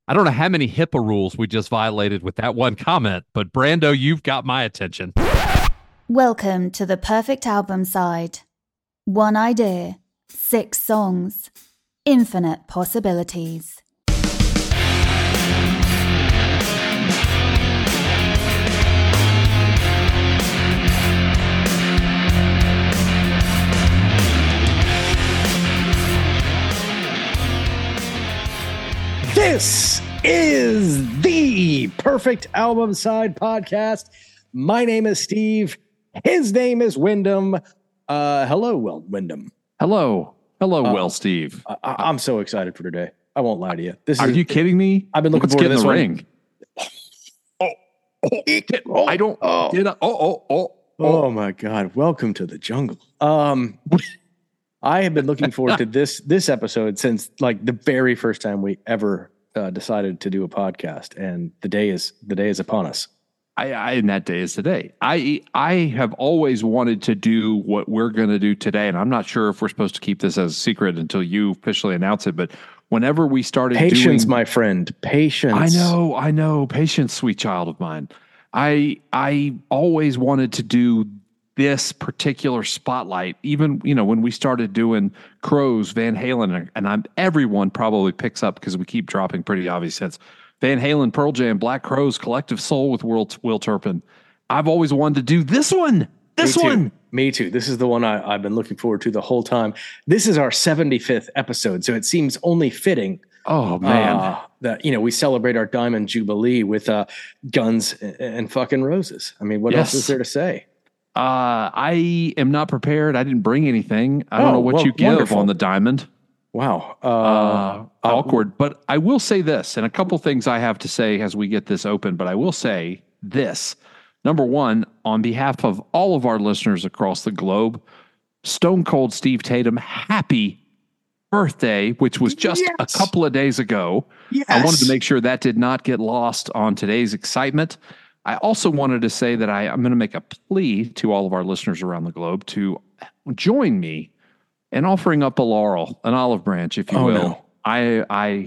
I don't know how many HIPAA rules we just violated with that one comment, but Brando, you've got my attention. Welcome to the Perfect Album Side. One idea, 6 songs, infinite possibilities. This is the Perfect Album Side podcast. My name is Steve. His name is Wyndham. Hello, Wyndham. Hello, Will, Steve. I'm so excited for today. I won't lie to you. Are you kidding me? I've been looking forward to this ring. Oh my God! Welcome to the jungle. I have been looking forward to this episode since like the very first time we ever decided to do a podcast, and the day is upon us. And that day is today. I have always wanted to do what we're going to do today, and I'm not sure if we're supposed to keep this as a secret until you officially announce it. But whenever we started patience, my friend, patience. I know, patience, sweet child of mine. I always wanted to do this particular spotlight, even, when we started doing Crows, Van Halen, and everyone probably picks up because we keep dropping pretty obvious hits. Van Halen, Pearl Jam, Black Crowes, Collective Soul with Will Turpin. I've always wanted to do this one. Me too. This is the one I've been looking forward to the whole time. This is our 75th episode, so it seems only fitting. Oh man, that we celebrate our Diamond Jubilee with Guns and fucking Roses. I mean, what else is there to say? I am not prepared. I didn't bring anything. I don't know what you give wonderful. On the Diamond. Wow. Awkward. But I will say this, and a couple things I have to say as we get this open, but I will say this. Number one, on behalf of all of our listeners across the globe, Stone Cold Steve Tatum, happy birthday, which was just a couple of days ago. Yes. I wanted to make sure that did not get lost on today's excitement. I also wanted to say that I'm going to make a plea to all of our listeners around the globe to join me in offering up a laurel, an olive branch, if you will. No.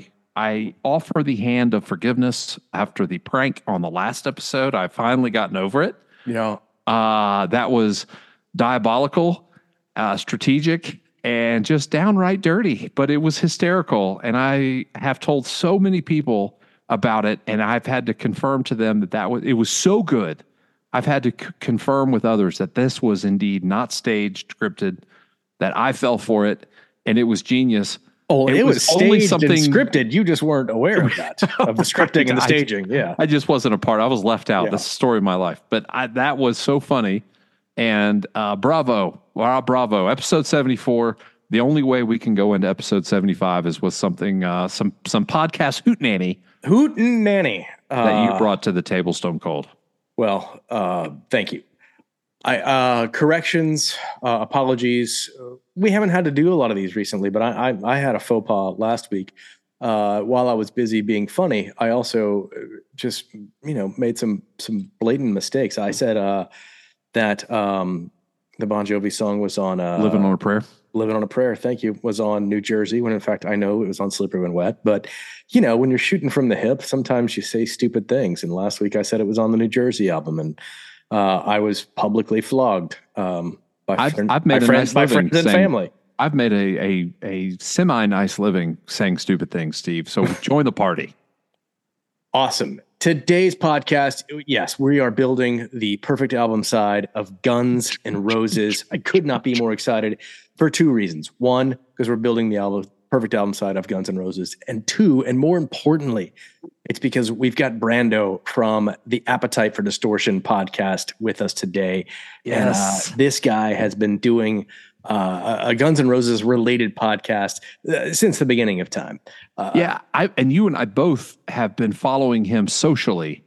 I offer the hand of forgiveness after the prank on the last episode. I've finally gotten over it. Yeah. That was diabolical, strategic, and just downright dirty, but it was hysterical. And I have told so many people about it, and I've had to confirm to them that it was so good. I've had to confirm with others that this was indeed not staged, scripted, that I fell for it, and it was genius. Oh, it was staged and scripted. You just weren't aware of that, of the scripting and the staging. Yeah. I just wasn't a part. I was left out. Yeah. That's the story of my life. But that was so funny. And bravo. Bravo. Episode 74. The only way we can go into episode 75 is with something, some podcast hootenanny. Hootenanny. That you brought to the table, Stone Cold. Well, thank you. Corrections, apologies. We haven't had to do a lot of these recently, but I had a faux pas last week. While I was busy being funny, I also just, made some blatant mistakes. I said that the Bon Jovi song was on Living on a Prayer. Living on a Prayer, thank you, was on New Jersey, when in fact I know it was on Slippery When Wet. But, when you're shooting from the hip, sometimes you say stupid things. And last week I said it was on the New Jersey album, and I was publicly flogged by friends and family. I've made a semi-nice living saying stupid things, Steve. So join the party. Awesome. Today's podcast, yes, we are building the Perfect Album Side of Guns and Roses. I could not be more excited for 2 reasons. One, because we're building the Perfect Album Side of Guns and Roses. And 2, and more importantly, it's because we've got Brando from the Appetite for Distortion podcast with us today. Yes. And this guy has been doing a Guns N' Roses related podcast since the beginning of time. And you and I both have been following him socially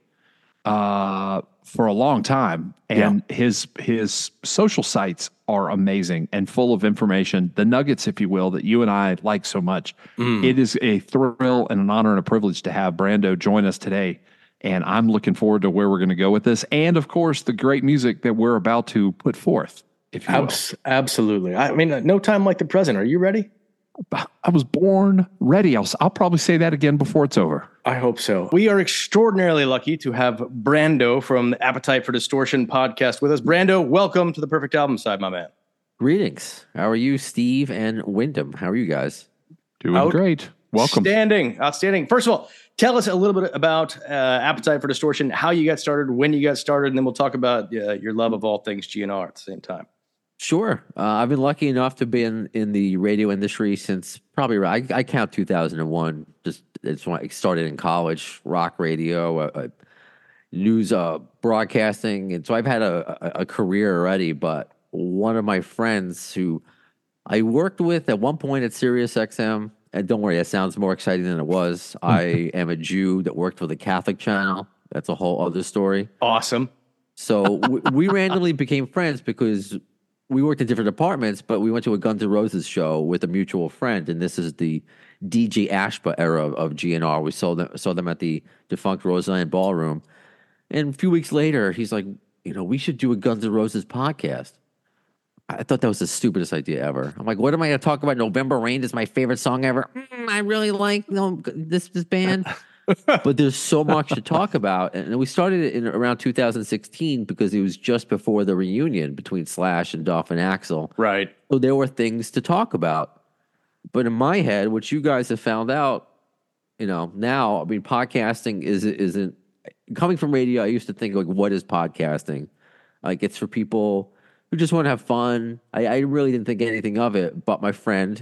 for a long time, and his social sites are amazing and full of information, the nuggets, if you will, that you and I like so much. It is a thrill and an honor and a privilege to have Brando join us today. And I'm looking forward to where we're going to go with this. And of course, the great music that we're about to put forth, if you will. Absolutely. I mean, no time like the present. Are you ready? I was born ready. I'll probably say that again before it's over. I hope so. We are extraordinarily lucky to have Brando from the Appetite for Distortion podcast with us. Brando, welcome to the Perfect Album Side, my man. Greetings. How are you, Steve and Wyndham? How are you guys? Doing great. Welcome. Outstanding. First of all, tell us a little bit about Appetite for Distortion, how you got started, when you got started, and then we'll talk about your love of all things GNR at the same time. Sure. I've been lucky enough to be in the radio industry since probably, I count 2001. It's when I started in college, rock radio, news broadcasting. And so I've had a career already, but one of my friends who I worked with at one point at Sirius XM, and don't worry, that sounds more exciting than it was. I am a Jew that worked for the Catholic channel. That's a whole other story. Awesome. So we randomly became friends because we worked in different departments, but we went to a Guns N' Roses show with a mutual friend, and this is the DJ Ashba era of GNR. We saw them at the defunct Roseland Ballroom. And a few weeks later, he's like, we should do a Guns N' Roses podcast. I thought that was the stupidest idea ever. I'm like, what am I going to talk about? November Rain is my favorite song ever. I really like this band. But there's so much to talk about. And we started it in around 2016 because it was just before the reunion between Slash and Duff and Axl. Right. So there were things to talk about. But in my head, what you guys have found out, now, podcasting isn't coming from radio. I used to think, like, what is podcasting? Like, it's for people who just want to have fun. I really didn't think anything of it. But my friend,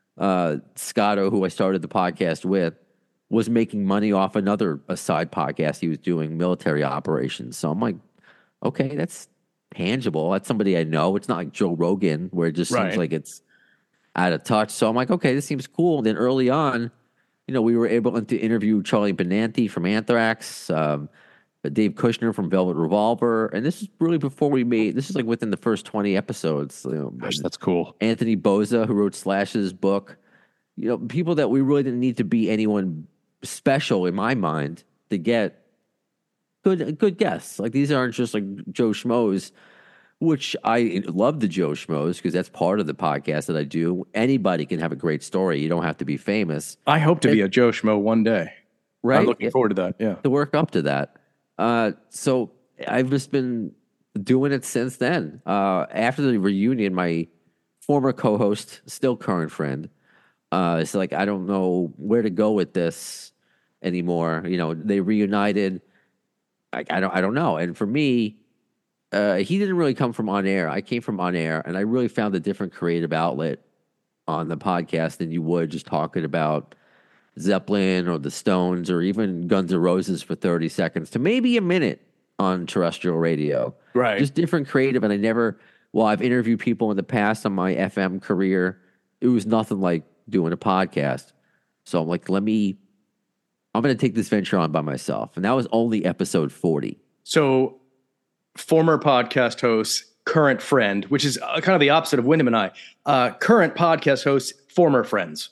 Scotto, who I started the podcast with, was making money off a side podcast he was doing, military operations. So I'm like, okay, that's tangible. That's somebody I know. It's not like Joe Rogan where it just seems like it's out of touch. So I'm like, okay, this seems cool. And then early on, we were able to interview Charlie Benanti from Anthrax, Dave Kushner from Velvet Revolver. And this is really before this is like within the first 20 episodes. Gosh, that's cool. Anthony Boza, who wrote Slash's book. People that we really didn't need to be anyone special in my mind to get good guests. Like, these aren't just like Joe Schmoes, which I love the Joe Schmoes because that's part of the podcast that I do. Anybody can have a great story. You don't have to be famous. I hope to be a Joe Schmo one day. Right. I'm looking forward to that. Yeah. To work up to that. So I've just been doing it since then. After the reunion, my former co-host, still current friend, it's like, I don't know where to go with this anymore. They reunited. I don't know. And for me, he didn't really come from on air. I came from on air, and I really found a different creative outlet on the podcast than you would just talking about Zeppelin or the Stones or even Guns N' Roses for 30 seconds to maybe a minute on terrestrial radio. Right. Just different creative. And I've interviewed people in the past on my FM career. It was nothing like doing a podcast. So I'm like, I'm going to take this venture on by myself. And that was only episode 40. So former podcast host, current friend, which is kind of the opposite of Wyndham and I, current podcast host, former friends.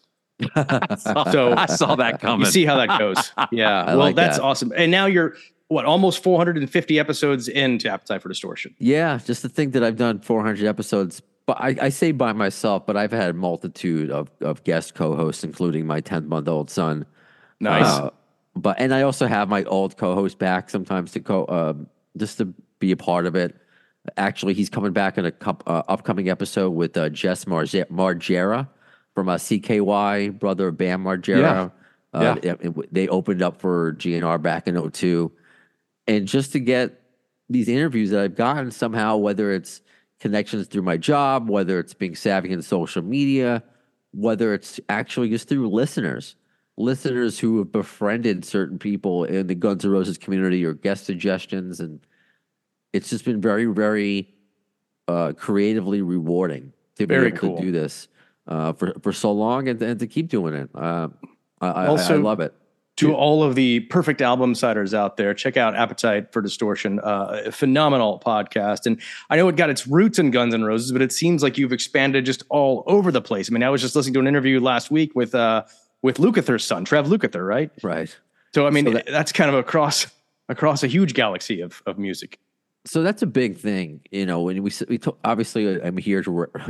So I saw that coming. You see how that goes. Yeah. That's awesome. And now you're almost 450 episodes into Appetite for Distortion. Yeah. Just to think that I've done 400 episodes, but I say by myself, but I've had a multitude of guest co-hosts, including my 10-month-old son. Nice. And I also have my old co-host back sometimes to just to be a part of it. Actually, he's coming back in a upcoming episode with Jess Margera from CKY, brother of Bam Margera. They opened up for GNR back in 2002. And just to get these interviews that I've gotten somehow, whether it's connections through my job, whether it's being savvy in social media, whether it's actually just through listeners who have befriended certain people in the Guns N' Roses community or guest suggestions. And it's just been very, very creatively rewarding to be able to do this for so long and to keep doing it. I love it. To all of the Perfect Album Siders out there, check out Appetite for Distortion, a phenomenal podcast. And I know it got its roots in Guns N' Roses, but it seems like you've expanded just all over the place. I mean, I was just listening to an interview last week with Lukather's son, Trev Lukather, right? Right. So, I mean, that's kind of across a huge galaxy of music. So that's a big thing, when we obviously I'm here to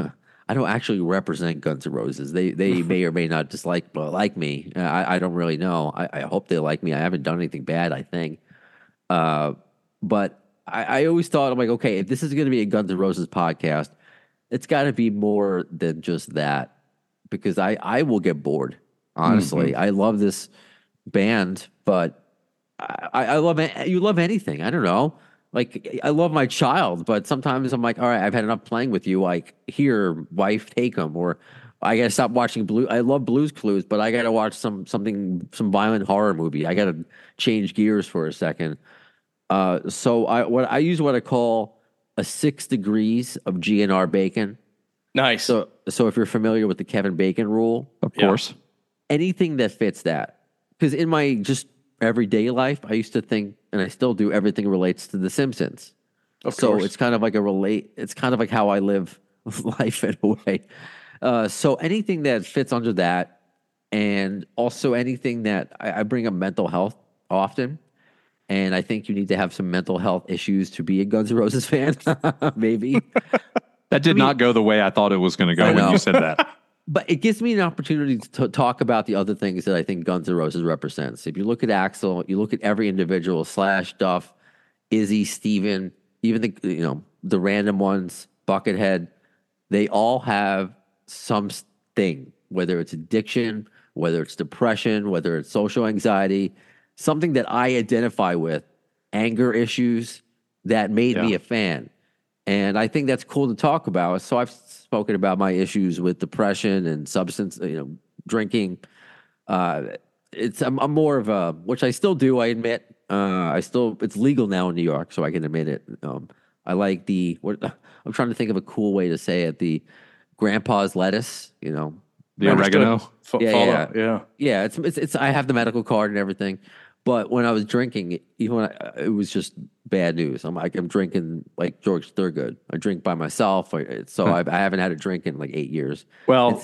I don't actually represent Guns N' Roses. They may or may not dislike like me. I don't really know. I hope they like me. I haven't done anything bad, I think. But I always thought, I'm like, okay, if this is going to be a Guns N' Roses podcast, it's got to be more than just that, because I will get bored. Honestly, I love this band, but I love you love anything. I don't know. Like, I love my child, but sometimes I'm like, all right, I've had enough playing with you. Like, here, wife, take them, or I gotta stop watching Blue. I love Blue's Clues, but I gotta watch some violent horror movie. I gotta change gears for a second. So I use what I call a 6 degrees of GNR Bacon. Nice. So if you're familiar with the Kevin Bacon rule, Of course. anything that fits that. Because in my just everyday life, I used to think, and I still do, everything relates to The Simpsons. Of So course. it's kind of like it's kind of like how I live life in a way. So anything that fits under that, and also anything that I bring up mental health often. And I think you need to have some mental health issues to be a Guns N' Roses fan, maybe. That did not go the way I thought it was going to go I when know. you said that. But it gives me an opportunity to talk about the other things that I think Guns N' Roses represents. If you look at Axl, you look at every individual, Slash, Duff, Izzy, Steven, even the random ones, Buckethead, they all have something, whether it's addiction, whether it's depression, whether it's social anxiety, something that I identify with, anger issues that made me a fan. And I think that's cool to talk about. So I've spoken about my issues with depression and substance, drinking. I'm more of a, which I still do. I admit, it's legal now in New York, so I can admit it. I like I'm trying to think of a cool way to say it. The grandpa's lettuce, The oregano. yeah. It's. I have the medical card and everything. But when I was drinking, even when it was just bad news. I'm drinking like George Thorogood. I drink by myself, so I haven't had a drink in like 8 years. Well,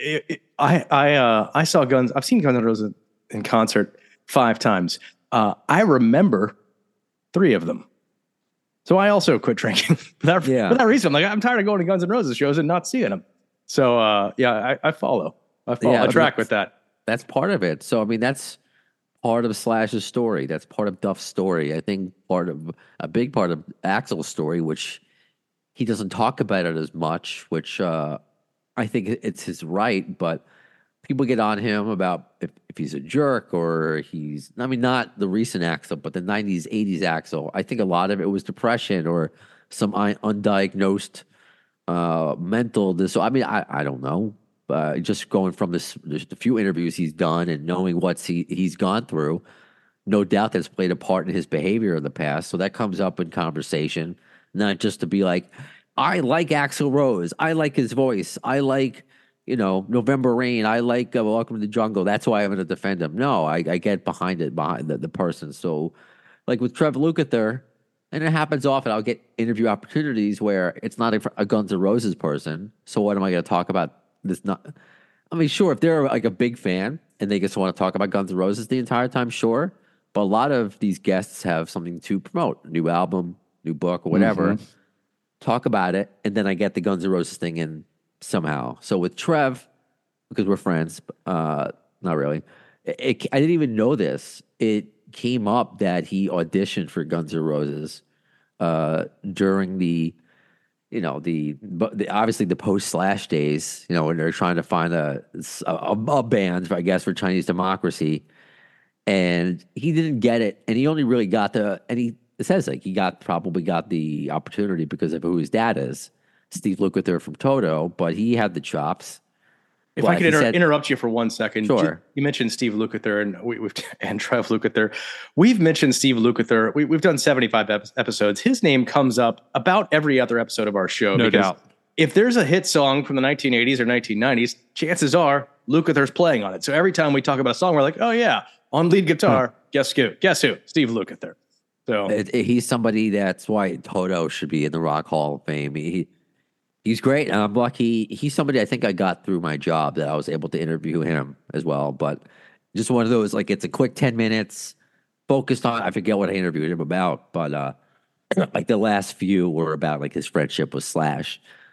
I saw Guns. I've seen Guns N' Roses in concert 5 times. I remember 3 of them. So I also quit drinking for that reason. I'm tired of going to Guns N' Roses shows and not seeing them. So I follow. I track with that. That's part of it. So I mean, that's part of Slash's story. That's part of Duff's story. I think a big part of Axl's story, which he doesn't talk about it as much, which I think it's his right, but people get on him about if he's a jerk or not the recent Axl, but the 90s, 80s Axl. I think a lot of it was depression or some undiagnosed mental disorder. I mean, I don't know. Just going from the few interviews he's done and knowing what he's gone through, no doubt that's played a part in his behavior in the past. So that comes up in conversation, not just to be like, I like Axl Rose. I like his voice. I like, November Rain. I like Welcome to the Jungle. That's why I'm going to defend him. No, I get behind the person. So like with Trev Lukather, and it happens often, I'll get interview opportunities where it's not a Guns N' Roses person. So what am I going to talk about? Sure, if they're like a big fan and they just want to talk about Guns N' Roses the entire time, sure. But a lot of these guests have something to promote, new album, new book, or whatever. Mm-hmm. Talk about it, and then I get the Guns N' Roses thing in somehow. So with Trev, because we're friends, not really. I didn't even know this. It came up that he auditioned for Guns N' Roses during the obviously the post Slash days, when they're trying to find a band, I guess, for Chinese Democracy, and he didn't get it, and he only really got it says like he probably got the opportunity because of who his dad is, Steve Lukather from Toto, but he had the chops. If I could interrupt you for 1 second. Sure. You mentioned Steve Lukather and Trev Lukather. We've mentioned Steve Lukather. We've done 75 episodes. His name comes up about every other episode of our show. No doubt. If there's a hit song from the 1980s or 1990s, chances are Lukather's playing on it. So every time we talk about a song, we're like, oh yeah, on lead guitar, guess who? Steve Lukather. So he's somebody that's why Toto should be in the Rock Hall of Fame. He's great. And I'm lucky. He's somebody I think I got through my job that I was able to interview him as well. But just one of those, like, it's a quick 10 minutes focused on, I forget what I interviewed him about, but like the last few were about like his friendship with Slash.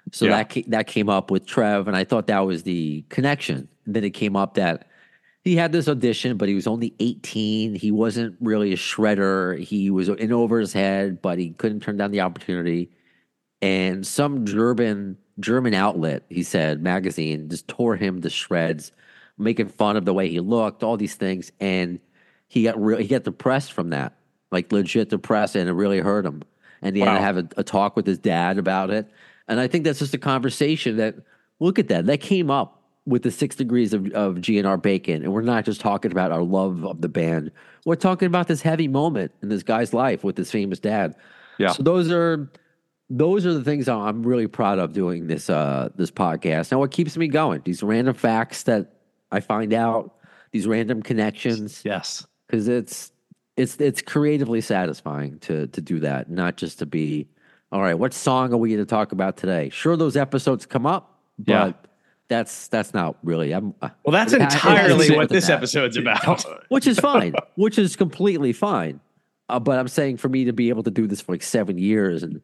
So that came up with Trev, and I thought that was the connection. And then it came up that he had this audition, but he was only 18. He wasn't really a shredder. He was in over his head, but he couldn't turn down the opportunity. And some German outlet, he said, magazine, just tore him to shreds, making fun of the way he looked, all these things. And he got depressed from that, like legit depressed, and it really hurt him. And he had to have a talk with his dad about it. And I think that's just a conversation that, look at that. That came up with the 6 Degrees of GNR Bacon. And we're not just talking about our love of the band. We're talking about this heavy moment in this guy's life with his famous dad. Yeah. So those are the things I'm really proud of doing this podcast. Now, what keeps me going? These random facts that I find out, these random connections. Yes. Because it's creatively satisfying to do that, not just to be, all right, what song are we going to talk about today? Sure, those episodes come up, but that's not really. Well, that's entirely what this episode's about. Which is fine, which is completely fine. But I'm saying for me to be able to do this for like 7 years, and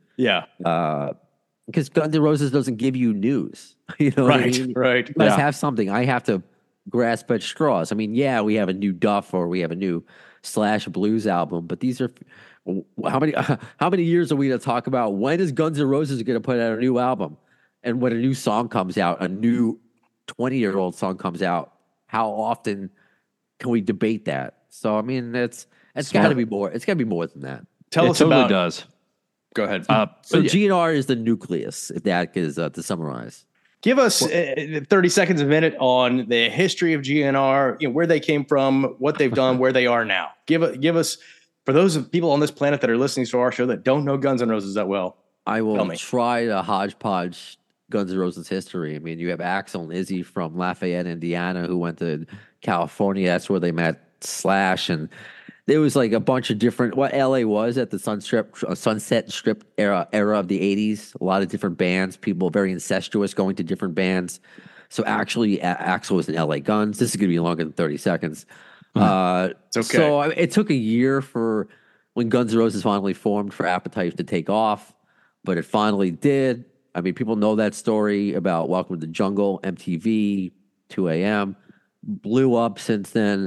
because Guns N' Roses doesn't give you news, you know, what I mean? Right. You must have something. I have to grasp at straws. I mean, we have a new Duff or we have a new Slash Blues album, but these are how many years are we going to talk about? When is Guns N' Roses going to put out a new album? And when a new song comes out, a new 20-year-old song comes out, how often can we debate that? So I mean, it's got to be more. It's got to be more than that. Tell us totally about. Does. Go ahead. So GNR is the nucleus, if that is to summarize. Give us 30 seconds a minute on the history of GNR, you know, where they came from, what they've done, where they are now. Give us, for those people on this planet that are listening to our show that don't know Guns N' Roses that well. I will try to hodgepodge Guns N' Roses history. I mean, you have Axl and Izzy from Lafayette, Indiana, who went to California. That's where they met Slash, and there was like a bunch of different, what LA was at the Sunset Strip era of the 80s. A lot of different bands, people very incestuous going to different bands. So actually, Axl was in LA Guns. This is going to be longer than 30 seconds. It's okay. So it took a year for when Guns N' Roses finally formed for Appetite to take off, but it finally did. I mean, people know that story about Welcome to the Jungle, MTV, 2 a.m. Blew up since then.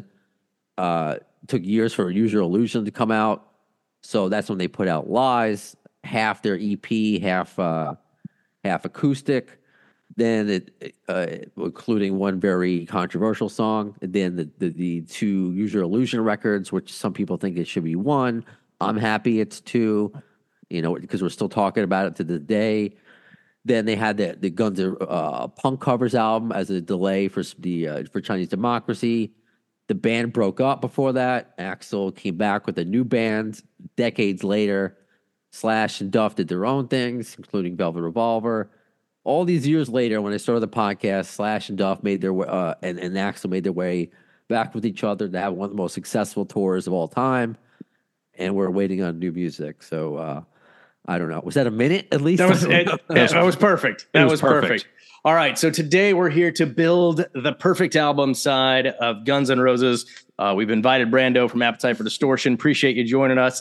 Took years for Use Your Illusion to come out. So that's when they put out Lies, half their EP, half acoustic. Then including one very controversial song. And then the 2 Use Your Illusion records, which some people think it should be 1. I'm happy it's 2, you know, because we're still talking about it to this day. Then they had the Guns Punk Covers album as a delay for Chinese Democracy. The band broke up before that. Axl came back with a new band decades later. Slash and Duff did their own things, including Velvet Revolver. All these years later, when I started the podcast, Slash and Duff made their way, and Axl made their way back with each other to have one of the most successful tours of all time. And we're waiting on new music. So I don't know. Was that a minute at least? That was perfect. That was perfect. All right, so today we're here to build the perfect album side of Guns N' Roses. We've invited Brando from Appetite for Distortion. Appreciate you joining us.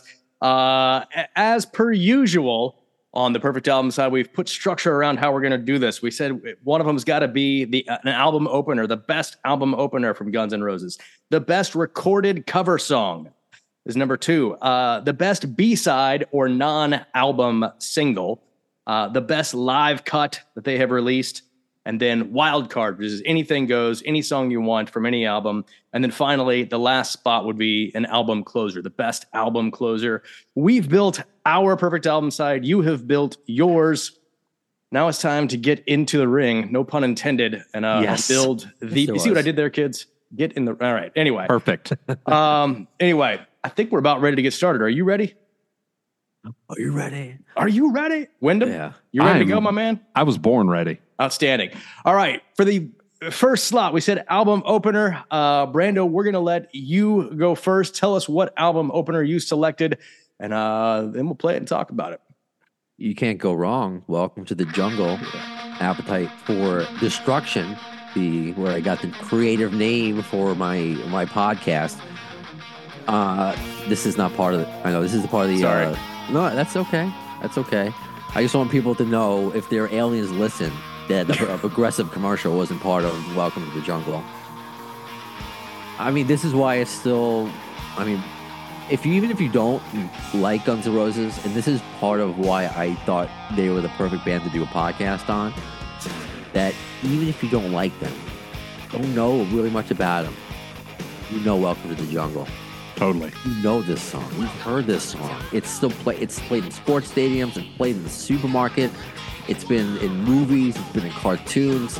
As per usual, on the perfect album side, we've put structure around how we're going to do this. We said one of them's got to be an album opener, the best album opener from Guns N' Roses. The best recorded cover song is number 2. The best B-side or non-album single. The best live cut that they have released. And then wild card, which is anything goes, any song you want from any album. And then finally, the last spot would be an album closer, the best album closer. We've built our perfect album side. You have built yours. Now it's time to get into the ring, no pun intended, and build the. You see what I did there, kids? Get in the. All right. Anyway. Perfect. Anyway, I think we're about ready to get started. Are you ready? Are you ready? Are you ready? Wyndham? Yeah. You ready to go, my man? I was born ready. Outstanding. All right. For the first slot, we said album opener. Brando, we're going to let you go first. Tell us what album opener you selected, and then we'll play it and talk about it. You can't go wrong. Welcome to the Jungle. Appetite for Destruction, where I got the creative name for my podcast. This is not part of it. I know this is the part of the. Sorry. No, that's okay. That's okay. I just want people to know, if their aliens listen, that the aggressive commercial wasn't part of Welcome to the Jungle. I mean, this is why it's still, I mean, even if you don't like Guns N' Roses, and this is part of why I thought they were the perfect band to do a podcast on, that even if you don't like them, don't know really much about them, you know Welcome to the Jungle. Totally. You know this song. You've heard this song. It's still it's played in sports stadiums. It's played in the supermarket. It's been in movies. It's been in cartoons.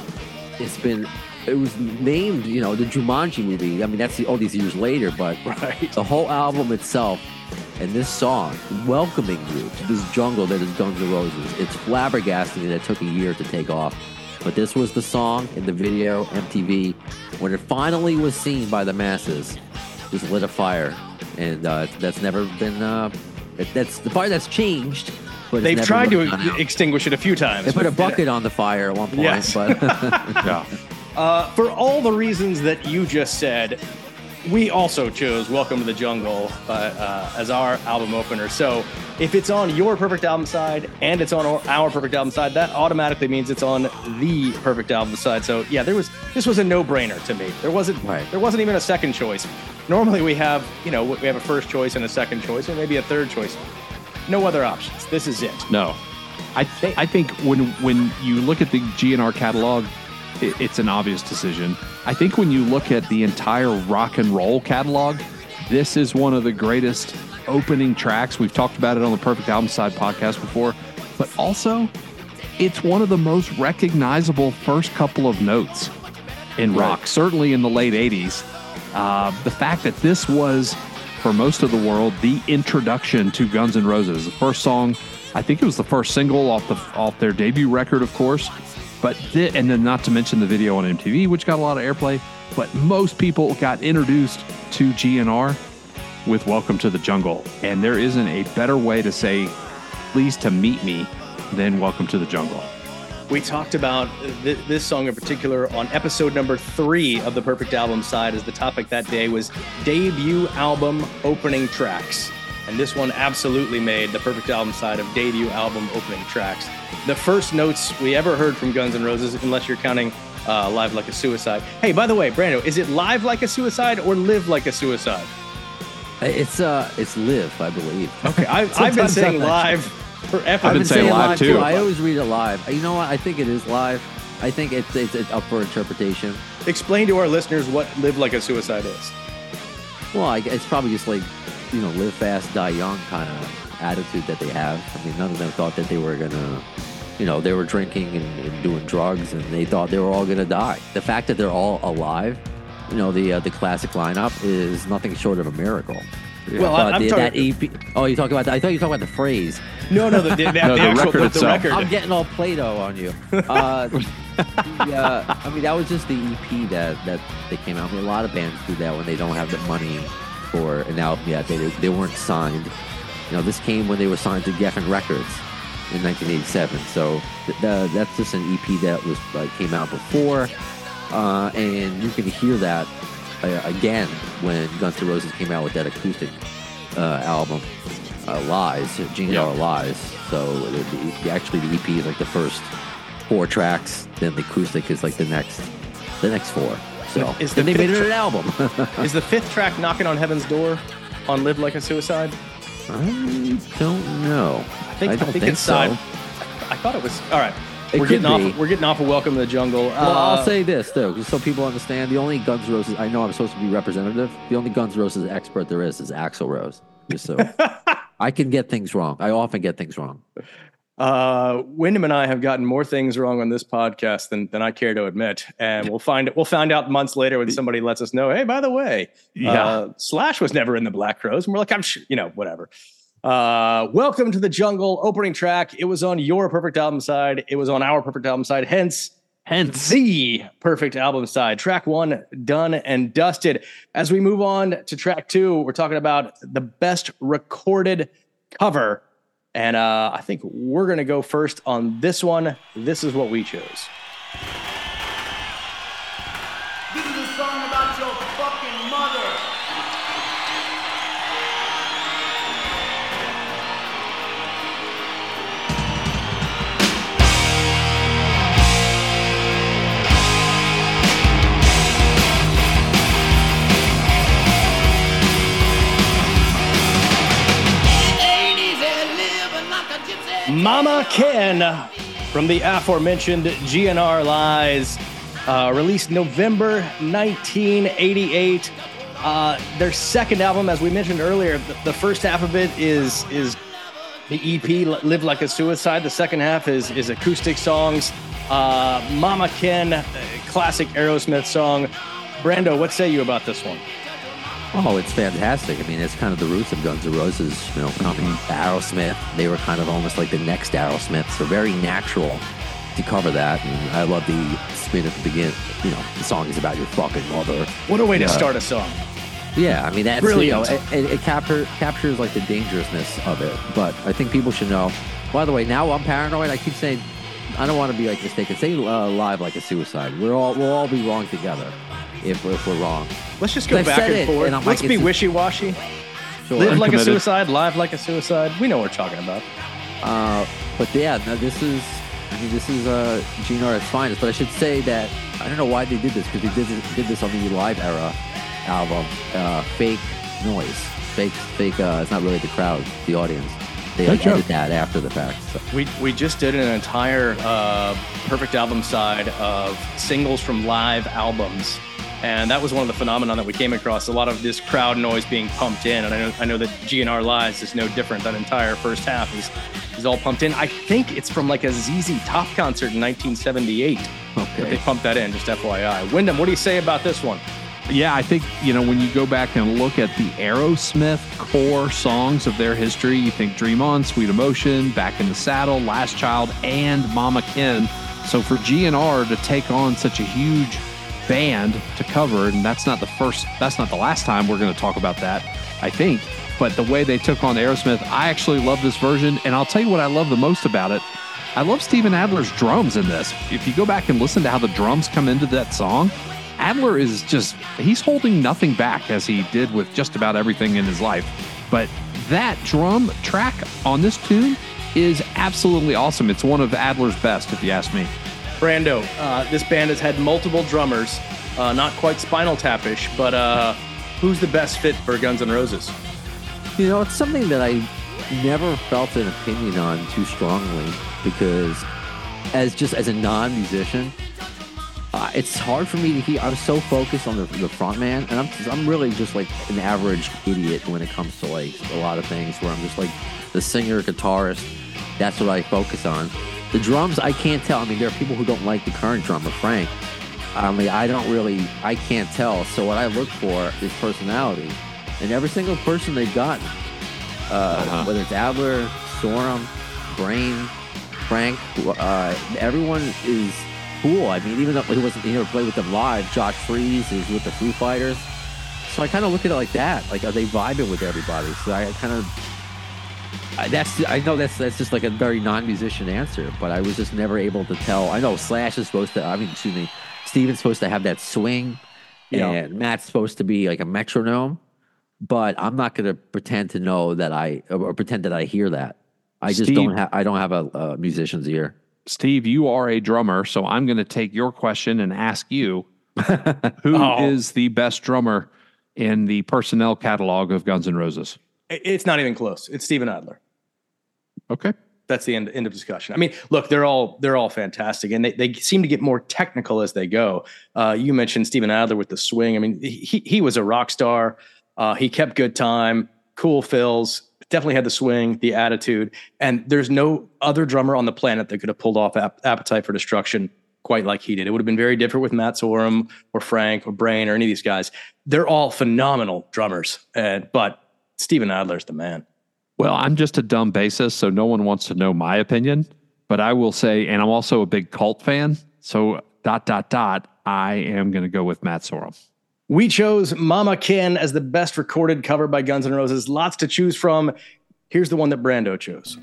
It was named, the Jumanji movie. I mean, that's all these years later, but Right. the whole album itself and this song, welcoming you to this jungle that is Guns N' Roses, it's flabbergasting that it took a year to take off. But this was the song in the video, MTV, when it finally was seen by the masses, just lit a fire. And that's never been, that's the fire that's changed. But They've it's tried never to extinguish it a few times. They put a but- bucket on the fire at one point, Yes. but Yeah. For all the reasons that you just said, we also chose Welcome to the Jungle as our album opener. So if it's on your Perfect Album side and it's on our Perfect Album side, that automatically means it's on the Perfect Album side. So yeah, this was a no-brainer to me. There wasn't even a second choice. Normally we have a first choice and a second choice, or maybe a third choice. No other options. This is it. No. I think when you look at the GNR catalog, it's an obvious decision. I think when you look at the entire rock and roll catalog, this is one of the greatest opening tracks. We've talked about it on the Perfect Album Side podcast before, but also it's one of the most recognizable first couple of notes in rock, certainly in the late 80s. The fact that this was, for most of the world, the introduction to Guns N' Roses. The first song, I think it was the first single off their debut record, of course. But and then not to mention the video on MTV, which got a lot of airplay. But most people got introduced to GNR with Welcome to the Jungle. And there isn't a better way to say, pleased to meet me, than Welcome to the Jungle. We talked about this song in particular on episode number 3 of the Perfect Album Side, as the topic that day was debut album opening tracks. And this one absolutely made the Perfect Album Side of debut album opening tracks. The first notes we ever heard from Guns N' Roses, unless you're counting Live Like a Suicide. Hey, by the way, Brando, is it Live Like a Suicide or Live Like a Suicide? it's Live, I believe. Okay, I've been saying Live forever. I've been saying live too. I always read it live. You know what? I think it is live. I think it's up for interpretation. Explain to our listeners what Live Like a Suicide is. Well, it's probably just like, live fast, die young kind of attitude that they have. I mean, none of them thought that they were going to, they were drinking and doing drugs, and they thought they were all going to die. The fact that they're all alive, the classic lineup is nothing short of a miracle. Yeah. Well, I'm talking... that EP. Oh, you talking about that? I thought you were talking about the phrase. No, the record itself. I'm getting all Play-Doh on you. I mean, that was just the EP that they came out. I mean, a lot of bands do that when they don't have the money for an album yet. They weren't signed. This came when they were signed to Geffen Records in 1987. So that's just an EP that was came out before, and you can hear that again when Guns N' Roses came out with that acoustic album, Lies, GNR Lies. So actually the EP is like the first 4 tracks, then the acoustic is like the next 4. So they made it an album. Is the 5th track Knocking on Heaven's Door on Live Like a Suicide? I don't know. I think it's so. I thought it was. All right. We're getting off of Welcome to the Jungle. Well, I'll say this, though, just so people understand. The only Guns N' Roses, I know I'm supposed to be representative, the only Guns N' Roses expert there is Axl Rose. Just so. I can get things wrong. I often get things wrong. Wyndham and I have gotten more things wrong on this podcast than I care to admit, and we'll find out months later when somebody lets us know. Hey, by the way, Slash was never in the Black Crowes, and we're like, I'm sure, whatever. Welcome to the Jungle opening track. It was on your Perfect Album Side. It was on our Perfect Album Side. Hence the Perfect Album Side. Track 1 done and dusted. As we move on to track 2, we're talking about the best recorded cover. And I think we're going to go first on this one. This is what we chose. This is a song about your fucking mother. Mama Ken from the aforementioned GNR Lies, released November 1988. Their second album, as we mentioned earlier, the first half of it is the EP Live Like a Suicide. The second half is acoustic songs. Mama Ken, classic Aerosmith song. Brando, what say you about this one? Oh, it's fantastic. I mean, it's kind of the roots of Guns N' Roses, coming Aerosmith. They were kind of almost like the next Aerosmith, so very natural to cover that. And I love the screen at the beginning. The song is about your fucking mother. What a way to start a song. Yeah, I mean, that's brilliant. It captures like the dangerousness of it. But I think people should know. By the way, now I'm paranoid. I keep saying I don't want to be like mistaken. Say Live Like a Suicide. We'll all be wrong together if we're wrong. Let's just go back and forth. Let's be wishy-washy. Sure. Live like a suicide, live like a suicide. We know what we're talking about. But yeah, no, this is GNR at its finest. But I should say that I don't know why they did this, because they did this on the Live Era album. Fake noise, fake. It's not really the crowd, the audience. They edited that after the fact. So. We just did an entire Perfect Album side of singles from live albums. And that was one of the phenomena that we came across. A lot of this crowd noise being pumped in. And I know that GNR Lives is no different. That entire first half is all pumped in. I think it's from like a ZZ Top concert in 1978. Okay. But they pumped that in, just FYI. Wyndham, what do you say about this one? Yeah, I think, when you go back and look at the Aerosmith core songs of their history, you think Dream On, Sweet Emotion, Back in the Saddle, Last Child, and Mama Ken. So for GNR to take on such a huge band to cover, and that's not the last time we're going to talk about that, I think. But the way they took on Aerosmith, I actually love this version. And I'll tell you what I love the most about it. I love Steven Adler's drums in this. If you go back and listen to how the drums come into that song, Adler is he's holding nothing back, as he did with just about everything in his life. But that drum track on this tune is absolutely awesome. It's one of Adler's best, if you ask me. Brando, this band has had multiple drummers, not quite Spinal Tap-ish, but who's the best fit for Guns N' Roses? It's something that I never felt an opinion on too strongly, because as a non-musician, it's hard for me to hear. I'm so focused on the front man, and I'm really just like an average idiot when it comes to like a lot of things, where I'm just like the singer, guitarist. That's what I focus on. The drums, I can't tell. I mean, there are people who don't like the current drummer, Frank. I can't tell. So what I look for is personality. And every single person they've gotten, whether it's Adler, Sorum, Brain, Frank, everyone is cool. I mean, even though he wasn't here to play with them live, Josh Freese is with the Foo Fighters. So I kind of look at it like that. Like, are they vibing with everybody? So I kind of... I know that's just like a very non-musician answer, but I was just never able to tell. I know Slash is supposed to, Steven's supposed to have that swing, and Matt's supposed to be like a metronome, but I'm not going to pretend to know that or pretend that I hear that. I just don't have a musician's ear. Steve, you are a drummer, so I'm going to take your question and ask you, who is the best drummer in the personnel catalog of Guns N' Roses? It's not even close. It's Steven Adler. Okay. That's the end of discussion. I mean, look, they're all fantastic, and they seem to get more technical as they go. You mentioned Steven Adler with the swing. I mean, he was a rock star. He kept good time, cool fills, definitely had the swing, the attitude, and there's no other drummer on the planet that could have pulled off Appetite for Destruction quite like he did. It would have been very different with Matt Sorum or Frank or Brain or any of these guys. They're all phenomenal drummers, but Steven Adler's the man. Well, I'm just a dumb bassist, so no one wants to know my opinion. But I will say, and I'm also a big Cult fan, so ... I am going to go with Matt Sorum. We chose Mama Ken as the best recorded cover by Guns N' Roses. Lots to choose from. Here's the one that Brando chose.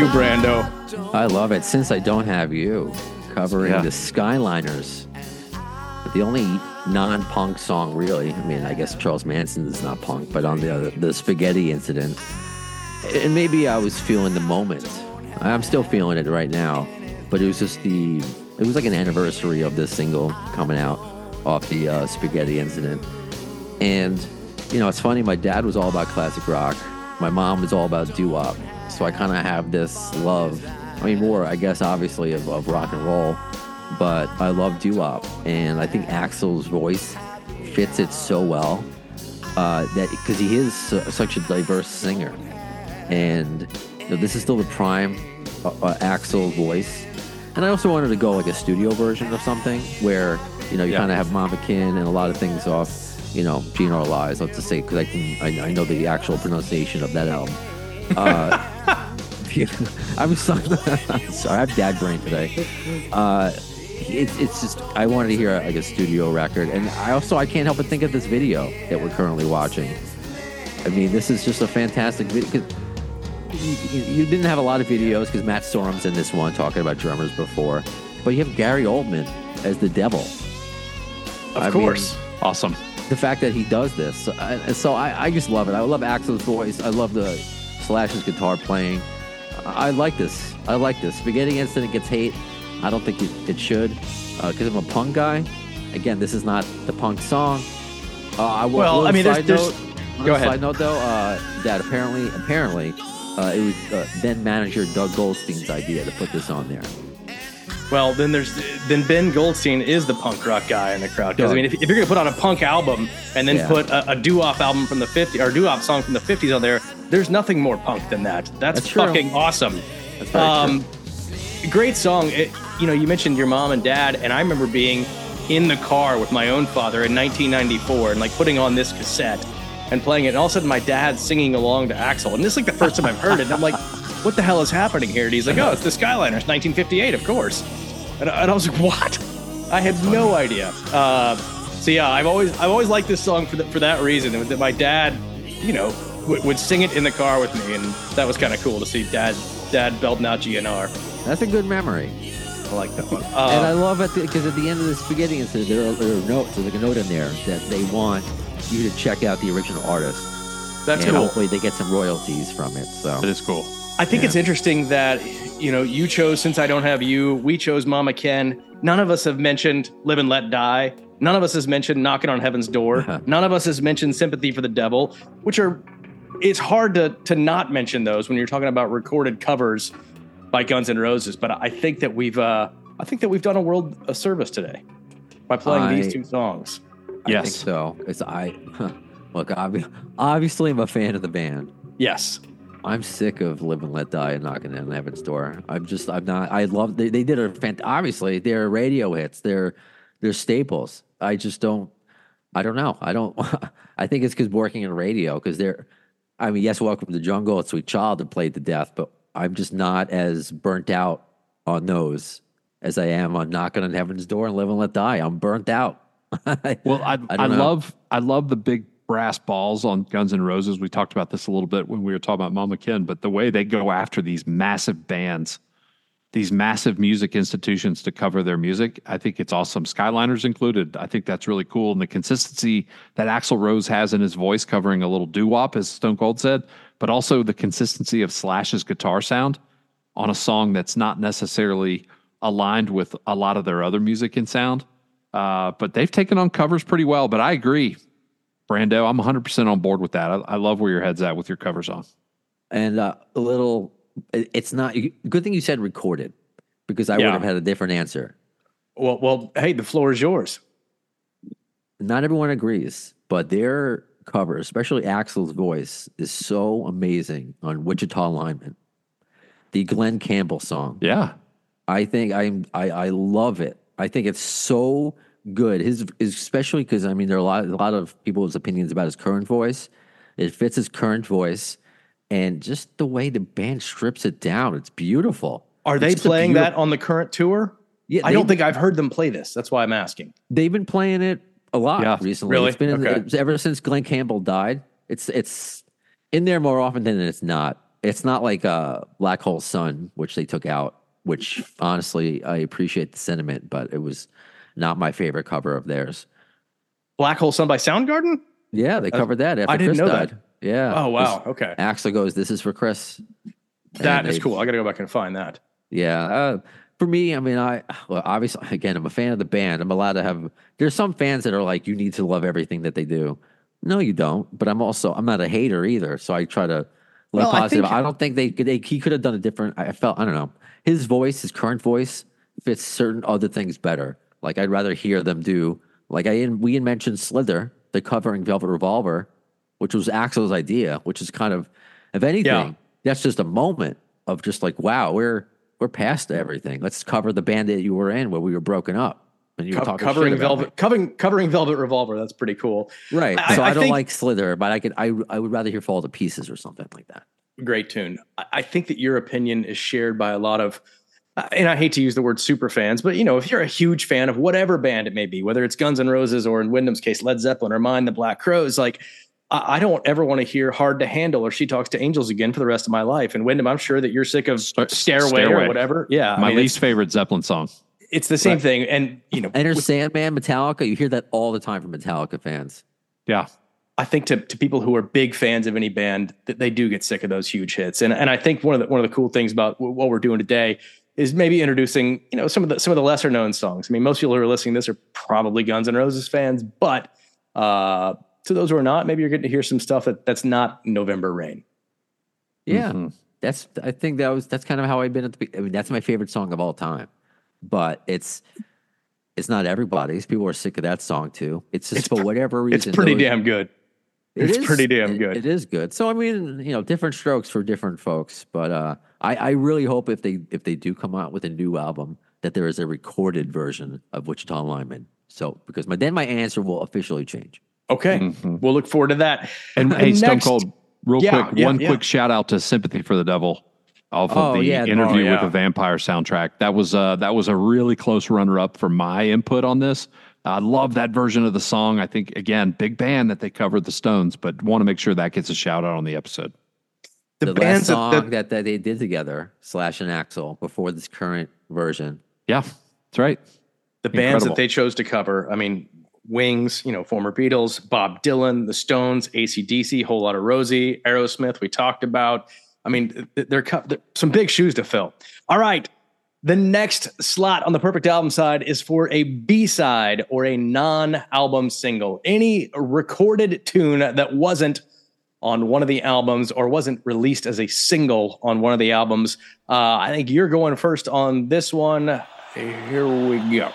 you, Brando. I love it. Since I Don't Have You, covering the Skyliners. The only non-punk song, really. I mean, I guess Charles Manson is not punk, but on the spaghetti incident. And maybe I was feeling the moment. I'm still feeling it right now. But it was just it was like an anniversary of this single coming out off the spaghetti incident. And, you know, it's funny, my dad was all about classic rock. My mom was all about doo-wop. So I kind of have this love, I mean, more, I guess, obviously, of rock and roll. But I love doo-wop. And I think Axl's voice fits it so well. That because he is such a diverse singer. And you know, this is still the prime Axl voice. And I also wanted to go like a studio version of something where, you know, you kind of have Mama Kin and a lot of things off, you know, Gene or Lies, let's just say, because I know the actual pronunciation of that album. I'm sorry, I have dad brain today. It's just, I wanted to hear like a studio record. And I can't help but think of this video that we're currently watching. I mean, this is just a fantastic video. You didn't have a lot of videos because Matt Storm's in this one talking about drummers before, but you have Gary Oldman as the devil. Of course. Awesome. The fact that he does this. So I just love it. I love Axl's voice. I love the Slash's guitar playing. I like this. Spaghetti Incident gets hate. I don't think it should because I'm a punk guy. Again, this is not the punk song. Well, I mean, there's go ahead. Side note, though, that apparently, it was then manager Doug Goldstein's idea to put this on there. Well, then Ben Goldstein is the punk rock guy in the crowd. Because I mean, if you're gonna put on a punk album and then put a doo-wop album from the 50s or a doo-wop song from the 50s on there, there's nothing more punk than that. That's fucking awesome. That's very true. Great song. You know, you mentioned your mom and dad, and I remember being in the car with my own father in 1994 and like putting on this cassette and playing it, and all of a sudden my dad's singing along to Axl, and this is like the first time I've heard it, and I'm like, what the hell is happening here? And he's like, oh, it's the Skyliners, 1958, of course. And I was like, what? I had no idea. So yeah, I've always liked this song for that reason, that my dad, you know, would sing it in the car with me, and that was kind of cool to see dad belting out GNR. That's a good memory. I like that one. And I love it because at the end of the spaghetti incident, there are notes. There's like a note in there that they want you to check out the original artist. That's and cool. Hopefully they get some royalties from it. So That is cool. I think it's interesting that, you know, you chose Since I Don't Have You. We chose Mama Ken. None of us have mentioned Live and Let Die. None of us has mentioned Knocking on Heaven's Door. None of us has mentioned Sympathy for the Devil, which it's hard to not mention those when you're talking about recorded covers by Guns N' Roses. But I think that we've done a world a service today by playing these two songs. I think so. Look, obviously I'm a fan of the band. Yes. I'm sick of Live and Let Die and Knocking on Heaven's Door. I'm not. I love. They did obviously they're radio hits. They're staples. I just don't. I don't know. I think it's because working in radio because they're. I mean, yes, Welcome to the Jungle and Sweet Child have played to death, but I'm just not as burnt out on those as I am on Knocking on Heaven's Door and Live and Let Die. I'm burnt out. Well, I love the big brass balls on Guns N' Roses. We talked about this a little bit when we were talking about Mama Ken, but the way they go after these massive bands, these massive music institutions to cover their music, I think it's awesome. Skyliners included. I think that's really cool. And the consistency that Axl Rose has in his voice covering a little doo-wop, as Stone Cold said, but also the consistency of Slash's guitar sound on a song that's not necessarily aligned with a lot of their other music and sound. But they've taken on covers pretty well. But I agree, Brando, I'm 100% on board with that. I love where your head's at with your covers on. And it's not good thing you said recorded because I would have had a different answer. Well, hey, the floor is yours. Not everyone agrees, but their cover, especially Axl's voice, is so amazing on Wichita Lineman, the Glenn Campbell song. Yeah, I think I love it. I think it's so good. His especially because I mean there are a lot of people's opinions about his current voice. It fits his current voice, and just the way the band strips it down, it's beautiful. Are they playing that on the current tour? Yeah, I don't think I've heard them play this. That's why I'm asking. They've been playing it a lot recently. Really? It's been ever since Glenn Campbell died. It's in there more often than it's not. it's not like Black Hole Sun, which they took out, which honestly, I appreciate the sentiment, but it was not my favorite cover of theirs. Black Hole Sun by Soundgarden? Yeah, they covered that after I didn't Chris know died. that. Yeah. Oh, wow. Okay. Axl goes, "This is for Chris." That is cool. I got to go back and find that. Yeah. For me, I mean, well, obviously, again, I'm a fan of the band. I'm allowed to have, there's some fans that are like, you need to love everything that they do. No, you don't. But I'm not a hater either. So I try to look positive. I don't think he could have done a different, I don't know. His voice, his current voice fits certain other things better. Like I'd rather hear them do, like we mentioned Slither, the covering Velvet Revolver, which was Axl's idea, which is kind of, if anything, that's just a moment of just like, wow, we're past everything. Let's cover the band that you were in where we were broken up. And you were talking covering Velvet Revolver. That's pretty cool. Right. So I don't like Slither, but I would rather hear Fall to Pieces or something like that. Great tune. I think that your opinion is shared by a lot of, and I hate to use the word super fans, but if you're a huge fan of whatever band it may be, whether it's Guns N' Roses or in Wyndham's case, Led Zeppelin or mine, the Black Crowes, like I don't ever want to hear Hard to Handle or She Talks to Angels again for the rest of my life. And Wyndham, I'm sure that you're sick of Stairway or whatever. Yeah. My least favorite Zeppelin song. It's the same thing. And, Enter Sandman, Metallica, you hear that all the time from Metallica fans. Yeah. I think to people who are big fans of any band, that they do get sick of those huge hits. And I think one of the cool things about what we're doing today is maybe introducing, some of the lesser known songs. I mean, most people who are listening to this are probably Guns N' Roses fans, but to those who are not, maybe you're getting to hear some stuff that's not November Rain. Yeah. Mm-hmm. I think that's kind of how I've been that's my favorite song of all time, but it's not everybody's. People are sick of that song too. It's just for whatever reason. It's pretty damn good. It's pretty damn good. It is good. So I mean, different strokes for different folks. But I really hope if they do come out with a new album that there is a recorded version of Wichita Lineman. So because then my answer will officially change. Okay, we'll look forward to that. And hey, Stone Cold, real quick, quick shout out to Sympathy for the Devil off of the interview with the Vampire soundtrack. That was a really close runner up for my input on this. I love that version of the song. I think, again, big band that they covered the Stones, but want to make sure that gets a shout out on the episode. The last song that they did together, Slash and Axl, before this current version. Yeah, that's right. The bands that they chose to cover, I mean, Wings, former Beatles, Bob Dylan, the Stones, AC/DC, Whole Lotta Rosie, Aerosmith, we talked about. I mean, they're some big shoes to fill. All right. The next slot on the Perfect Album side is for a B-side or a non-album single. Any recorded tune that wasn't on one of the albums or wasn't released as a single on one of the albums. I think you're going first on this one. Here we go.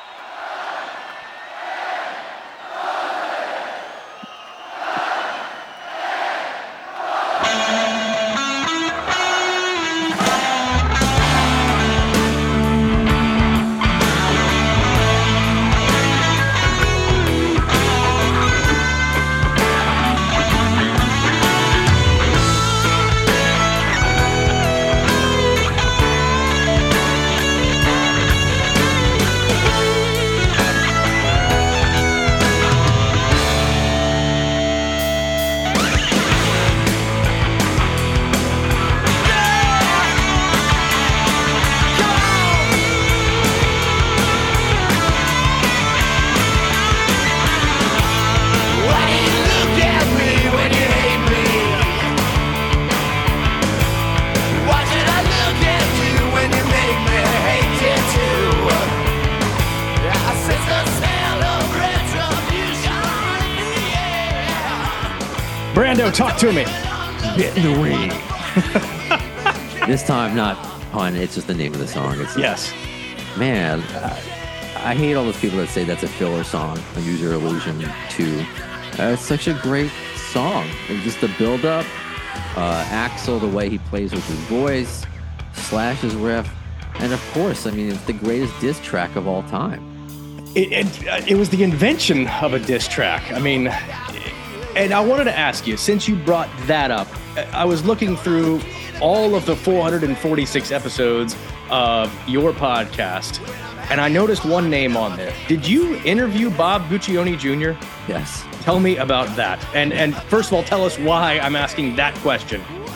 Brando, talk to me. Get in the ring. This time, not pun. It's just the name of the song. Yes. Man, I hate all those people that say that's a filler song, a Use Your Illusion 2. It's such a great song. And just the build-up, Axl, the way he plays with his voice, Slash's riff, and of course, I mean, it's the greatest diss track of all time. It was the invention of a diss track. I mean, and I wanted to ask you, since you brought that up, I was looking through all of the 446 episodes of your podcast, and I noticed one name on there. Did you interview Bob Guccione Jr.? Yes. Tell me about that. And first of all, tell us why I'm asking that question.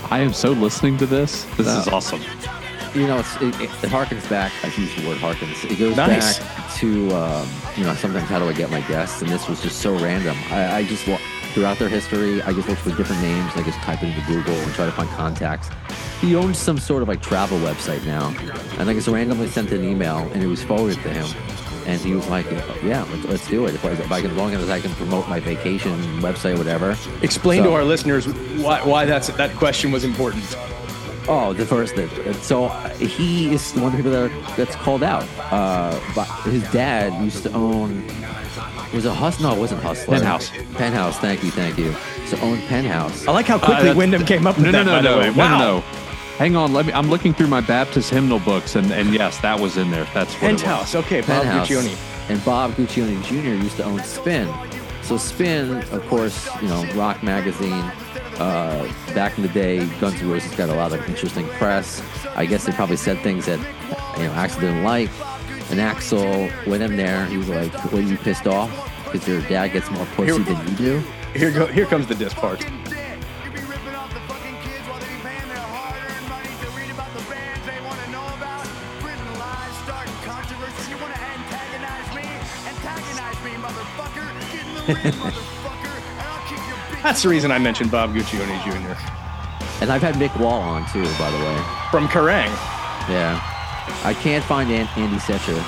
I am so listening to this. This is awesome. You know, it harkens back. I use the word harkens. It goes Nice. back to, you know, sometimes how do I get my guests? And this was just so random. I just, throughout their history, I just look for different names. I just type it into Google and try to find contacts. He owns some sort of like travel website now. And I just randomly sent an email and it was forwarded to him. And he was like, yeah, let's do it. If I can, as long as I can promote my vacation website, whatever. Explain to our listeners why that question was important. Oh, the first thing. So he is one of the people that's called out. But his dad used to own. Was it Hustler? No, it wasn't Hustler. Penthouse. Penthouse. Thank you. So owned Penthouse. I like how quickly Wyndham came up with that. By the way. Wow. No. Hang on. I'm looking through my Baptist hymnal books, and yes, that was in there. That's what Penthouse. Okay, Bob Penthouse. Guccione. And Bob Guccione Jr. used to own Spin. So Spin, of course, you know, rock magazine. Back in the day, Guns N' Roses got a lot of interesting press. I guess they probably said things that, you know, Axl didn't like. And Axl went in there. He was like, "What, are you pissed off because your dad gets more pussy than you do?" Here comes the diss part. That's the reason I mentioned Bob Guccione Jr. And I've had Mick Wall on too, by the way. from Kerrang. Yeah, I can't find Andy Setcher.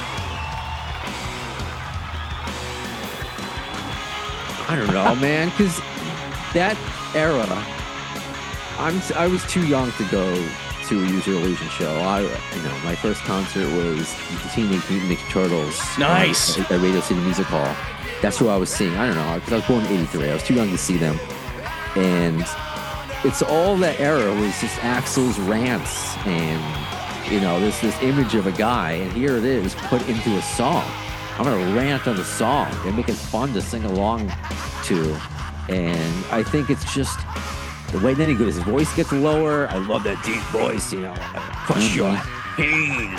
I don't know, man, because that era, I was too young to go to a Use Your Illusion show. My first concert was the Teenage Mutant Ninja Turtles. Nice. At Radio City Music Hall. That's who I was seeing. I don't know, because I was born in '83. I was too young to see them, and it's all that era was just Axl's rants and, you know, this image of a guy, and here it is put into a song. I'm gonna rant on the song and make it fun to sing along to, and I think it's just the way then his voice gets lower. I love that deep voice, you know, crush your pain.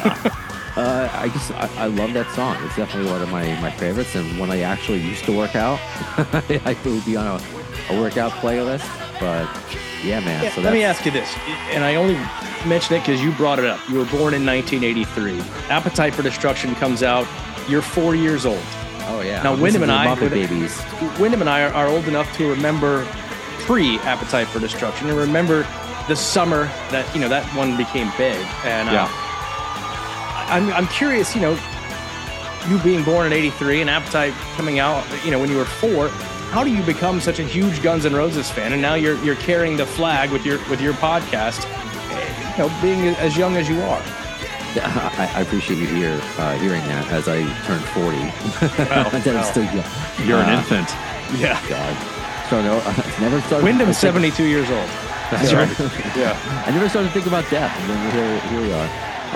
I love that song. It's definitely one of my favorites, and when I actually used to work out, I would be on a workout playlist. But yeah, man. Yeah, so let me ask you this, and I only mention it because you brought it up. You were born in 1983. Appetite for Destruction comes out. You're 4 years old. Oh yeah. Now Wyndham and Babies. Wyndham and I are old enough to remember pre-Appetite for Destruction and remember the summer that that one became big. And I'm curious, you being born in '83 and Appetite coming out, when you were 4. How do you become such a huge Guns N' Roses fan? And now you're carrying the flag with your podcast, being as young as you are. I appreciate you hearing that as I turn 40. I'm still young. You're an infant. Yeah. God. So no, I never started. Wyndham's 72 years old. That's right. Yeah. I never started to think about death, and then here we are.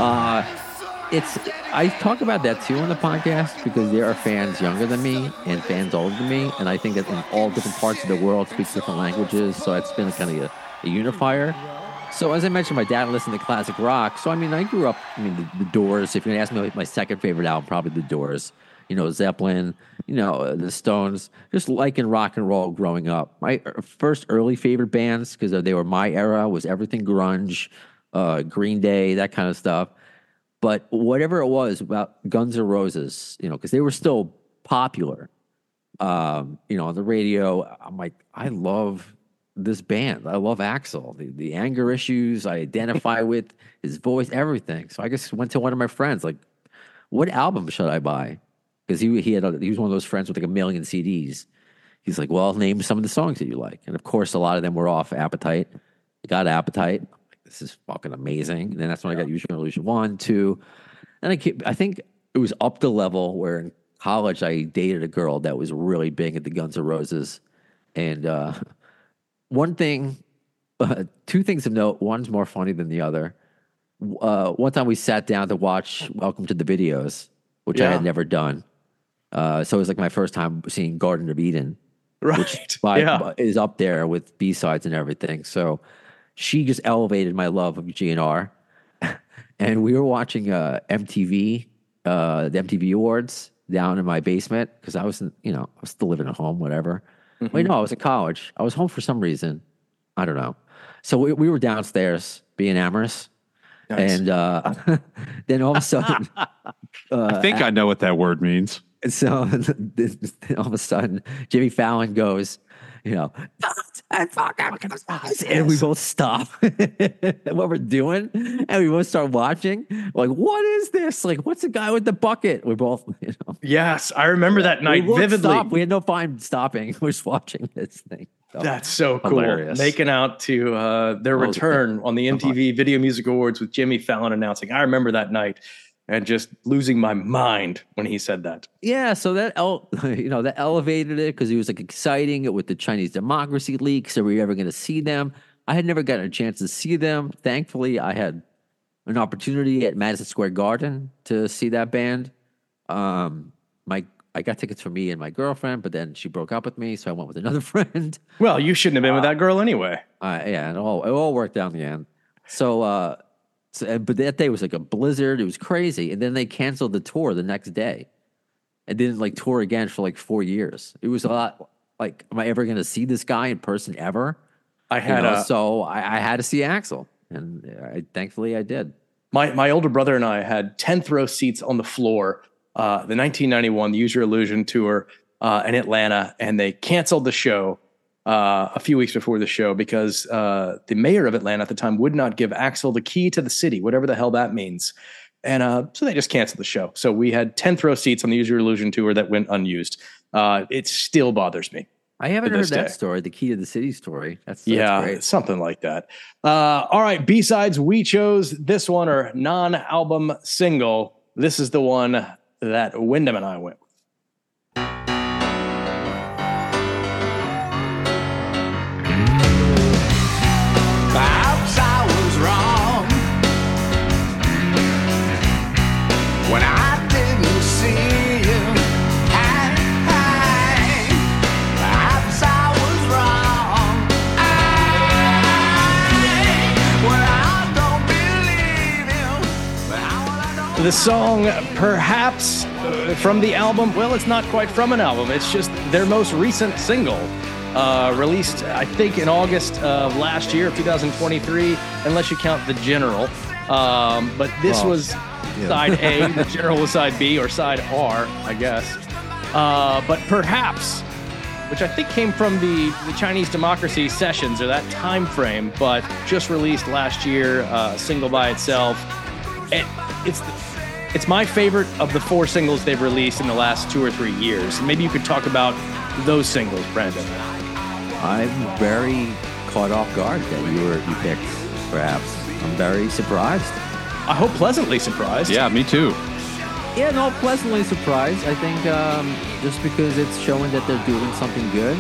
I talk about that too on the podcast because there are fans younger than me and fans older than me, and I think that in all different parts of the world speak different languages, so it's been kind of a unifier. So as I mentioned, my dad listened to classic rock. So I grew up. The Doors. If you're gonna ask me my second favorite album, probably the Doors. Zeppelin. The Stones. Just liking rock and roll growing up. My first early favorite bands, because they were my era, was everything grunge, Green Day, that kind of stuff. But whatever it was about Guns N' Roses, because they were still popular, on the radio, I'm like, I love this band. I love Axl. The anger issues I identify with, his voice, everything. So I just went to one of my friends, like, what album should I buy? Because he was one of those friends with like 1 million CDs. He's like, well, name some of the songs that you like. And of course, a lot of them were off Appetite. I got Appetite. This is fucking amazing. And then that's when I got Use Your Illusion 1, 2. And I think it was up the level where in college I dated a girl that was really big at the Guns N' Roses. And two things of note. One's more funny than the other. One time we sat down to watch Welcome to the Videos, which I had never done. So it was like my first time seeing Garden of Eden, Right. which is up there with B-sides and everything. So she just elevated my love of GNR. And we were watching MTV, the MTV Awards down in my basement because I was still living at home, whatever. Mm-hmm. Wait, no, I was in college. I was home for some reason. I don't know. So we were downstairs being amorous. Nice. And then all of a sudden, I think I know what that word means. so all of a sudden, Jimmy Fallon goes, and we both stop what we're doing, and we both start watching. Like, what is this? Like, what's the guy with the bucket? We both, Yes, I remember that night we won't vividly. stop. We had no fun stopping. We're just watching this thing. So, That's so cool. Hilarious. Making out to their return on the MTV Video Music Awards with Jimmy Fallon announcing. I remember that night and just losing my mind when he said that. yeah, so that that elevated it because it was like exciting with the Chinese democracy leaks. Are we ever going to see them? I had never gotten a chance to see them. Thankfully, I had an opportunity at Madison Square Garden to see that band. I got tickets for me and my girlfriend, but then she broke up with me, so I went with another friend. Well, you shouldn't have been with that girl anyway. Yeah, it all worked out in the end. But that day was like a blizzard. It was crazy, and then they canceled the tour the next day, and didn't like tour again for like 4 years. It was a lot. Like, am I ever going to see this guy in person ever? I had So I had to see Axl, and thankfully I did. my older brother and I had 10th row seats on the floor. The 1991 The Use Your Illusion tour in Atlanta, and they canceled the show a few weeks before the show because the mayor of Atlanta at the time would not give Axl the key to the city, whatever the hell that means. And so they just canceled the show. So we had 10th row seats on the Use Your Illusion tour that went unused. It still bothers me. I haven't To heard this that day. story, the Key to the City story. That's Yeah, great. something like that. All right, B-sides, we chose this one, or non-album single. This is the one that Wyndham and I went with. Perhaps I was wrong when I didn't see you. Perhaps I was wrong when I don't believe you. But how will I know? The song Perhaps from the album, well, it's not quite from an album. It's just their most recent single, released, I think, in August of last year, 2023, unless you count The General. But this was side A, The General was side B, or side R, I guess. But Perhaps, which I think came from the Chinese Democracy Sessions, or that time frame, but just released last year, single by itself. It's my favorite of the 4 singles they've released in the last 2 or 3 years. Maybe you could talk about those singles, Brandon. I'm very caught off guard that you picked Perhaps. I'm very surprised. I hope pleasantly surprised. Yeah, me too. Yeah, no, pleasantly surprised. I think just because it's showing that they're doing something good.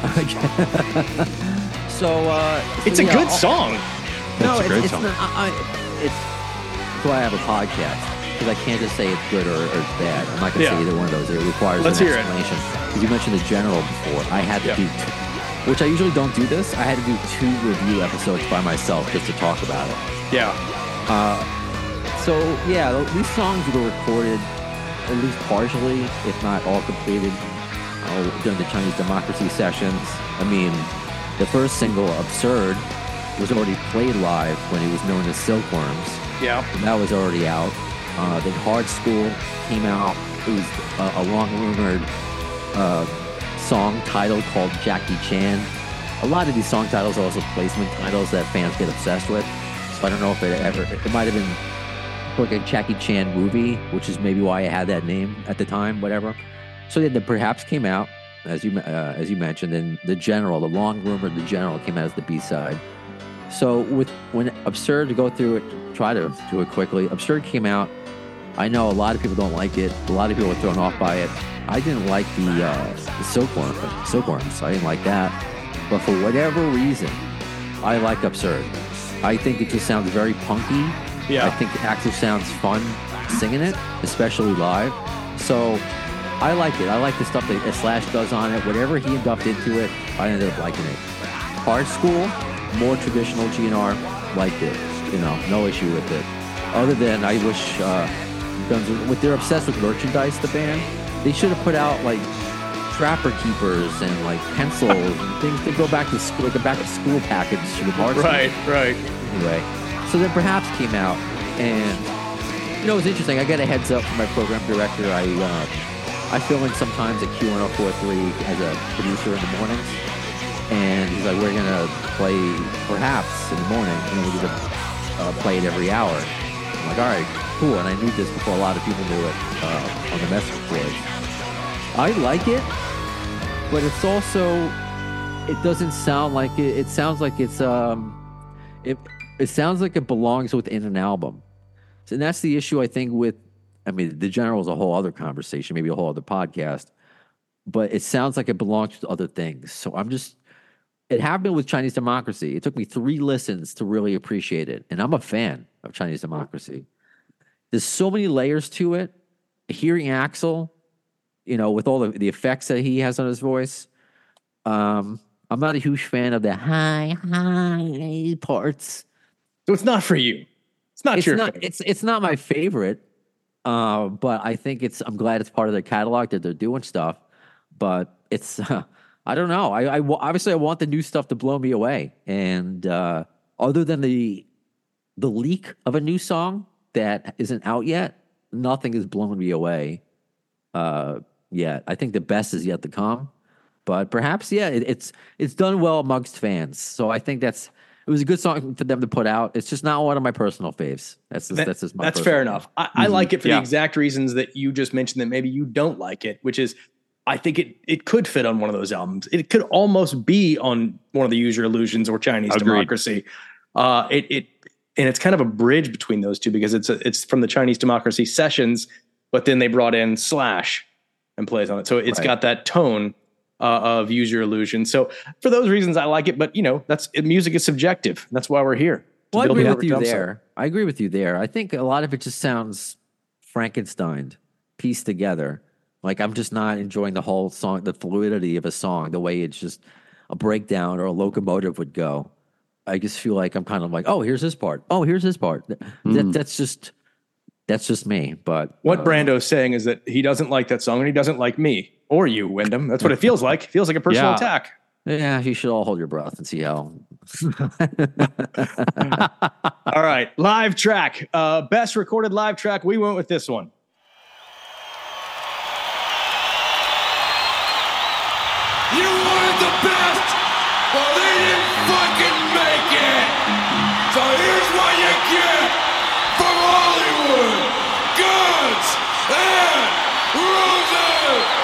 It's a good song. No, It's a great it's song. not. It's that's why I have a podcast, because I can't just say it's good or it's bad. I'm not going to say either one of those. It requires Let's an hear it. explanation. Because you mentioned The General before. I had to do which I usually don't do this. I had to do 2 review episodes by myself just to talk about it. Yeah. So yeah, these songs were recorded at least partially, if not all completed, during the Chinese Democracy Sessions. I mean, the first single, Absurd, was already played live when it was known as Silkworms. Yeah. And that was already out. Then Hard School came out. It was a long-rumored song title called Jackie Chan. A lot of these song titles are also placement titles that fans get obsessed with. So I don't know if it might have been like a Jackie Chan movie, which is maybe why I had that name at the time, whatever. So then the Perhaps came out, as you mentioned, and The General, the long-rumored The General, came out as the B-side. So when Absurd, to go through it, try to do it quickly, Absurd came out. I know a lot of people don't like it. A lot of people were thrown off by it. I didn't like the Silkworms. I didn't like that. But for whatever reason, I like Absurd. I think it just sounds very punky. Yeah. I think Axl sounds fun singing it, especially live. So I like it. I like the stuff that Slash does on it. Whatever he inducted into it, I ended up liking it. Hard School, more traditional GNR, liked it. No issue with it. Other than I wish they're obsessed with merchandise, the band. They should have put out like trapper keepers and like pencils and things to go back to school, like a back to school package to the varsity. Right. Anyway, so then Perhaps came out, and it was interesting. I got a heads up from my program director. I fill in sometimes at Q1043 as a producer in the mornings, and he's like, "We're gonna play Perhaps in the morning, and we're gonna play it every hour." I'm like, "All right, cool." And I knew this before a lot of people knew it on the message boards. I like it, but it's also, it doesn't sound like it. It sounds like it sounds like it belongs within an album. And that's the issue, I think, The General is a whole other conversation, maybe a whole other podcast, but it sounds like it belongs to other things. So it happened with Chinese Democracy. It took me 3 listens to really appreciate it. And I'm a fan of Chinese Democracy. There's so many layers to it. Hearing Axl, with all the effects that he has on his voice, I'm not a huge fan of the high parts. So it's not for you. It's not your favorite. It's not my favorite, but I think I'm glad it's part of their catalog that they're doing stuff. But it's I don't know. I obviously I want the new stuff to blow me away, and other than the leak of a new song that isn't out yet, nothing has blown me away yet. I think the best is yet to come, but perhaps it's done well amongst fans. So I think it was a good song for them to put out. It's just not one of my personal faves. That's fair enough. I like it for the exact reasons that you just mentioned that maybe you don't like it, which is I think it could fit on one of those albums. It could almost be on one of the Use Your Illusions or Chinese Democracy. And it's kind of a bridge between those two because it's from the Chinese Democracy sessions, but then they brought in Slash and plays on it. So it's got that tone of Use Your Illusion. So for those reasons, I like it. But music is subjective. That's why we're here. Well, I agree with you there. I agree with you there. I think a lot of it just sounds Frankenstein pieced together. Like I'm just not enjoying the whole song, the fluidity of a song, the way it's just a breakdown or a locomotive would go. I just feel like I'm kind of like, oh, here's his part. Oh, here's his part. That's just me. But what Brando's saying is that he doesn't like that song and he doesn't like me or you, Wyndham. That's what it feels like. It feels like a personal attack. Yeah, you should all hold your breath and see how. All right, live track. Best recorded live track. We went with this one. You wanted the best, but they didn't fucking make it. So here's what you get from Hollywood: Guns and Roses.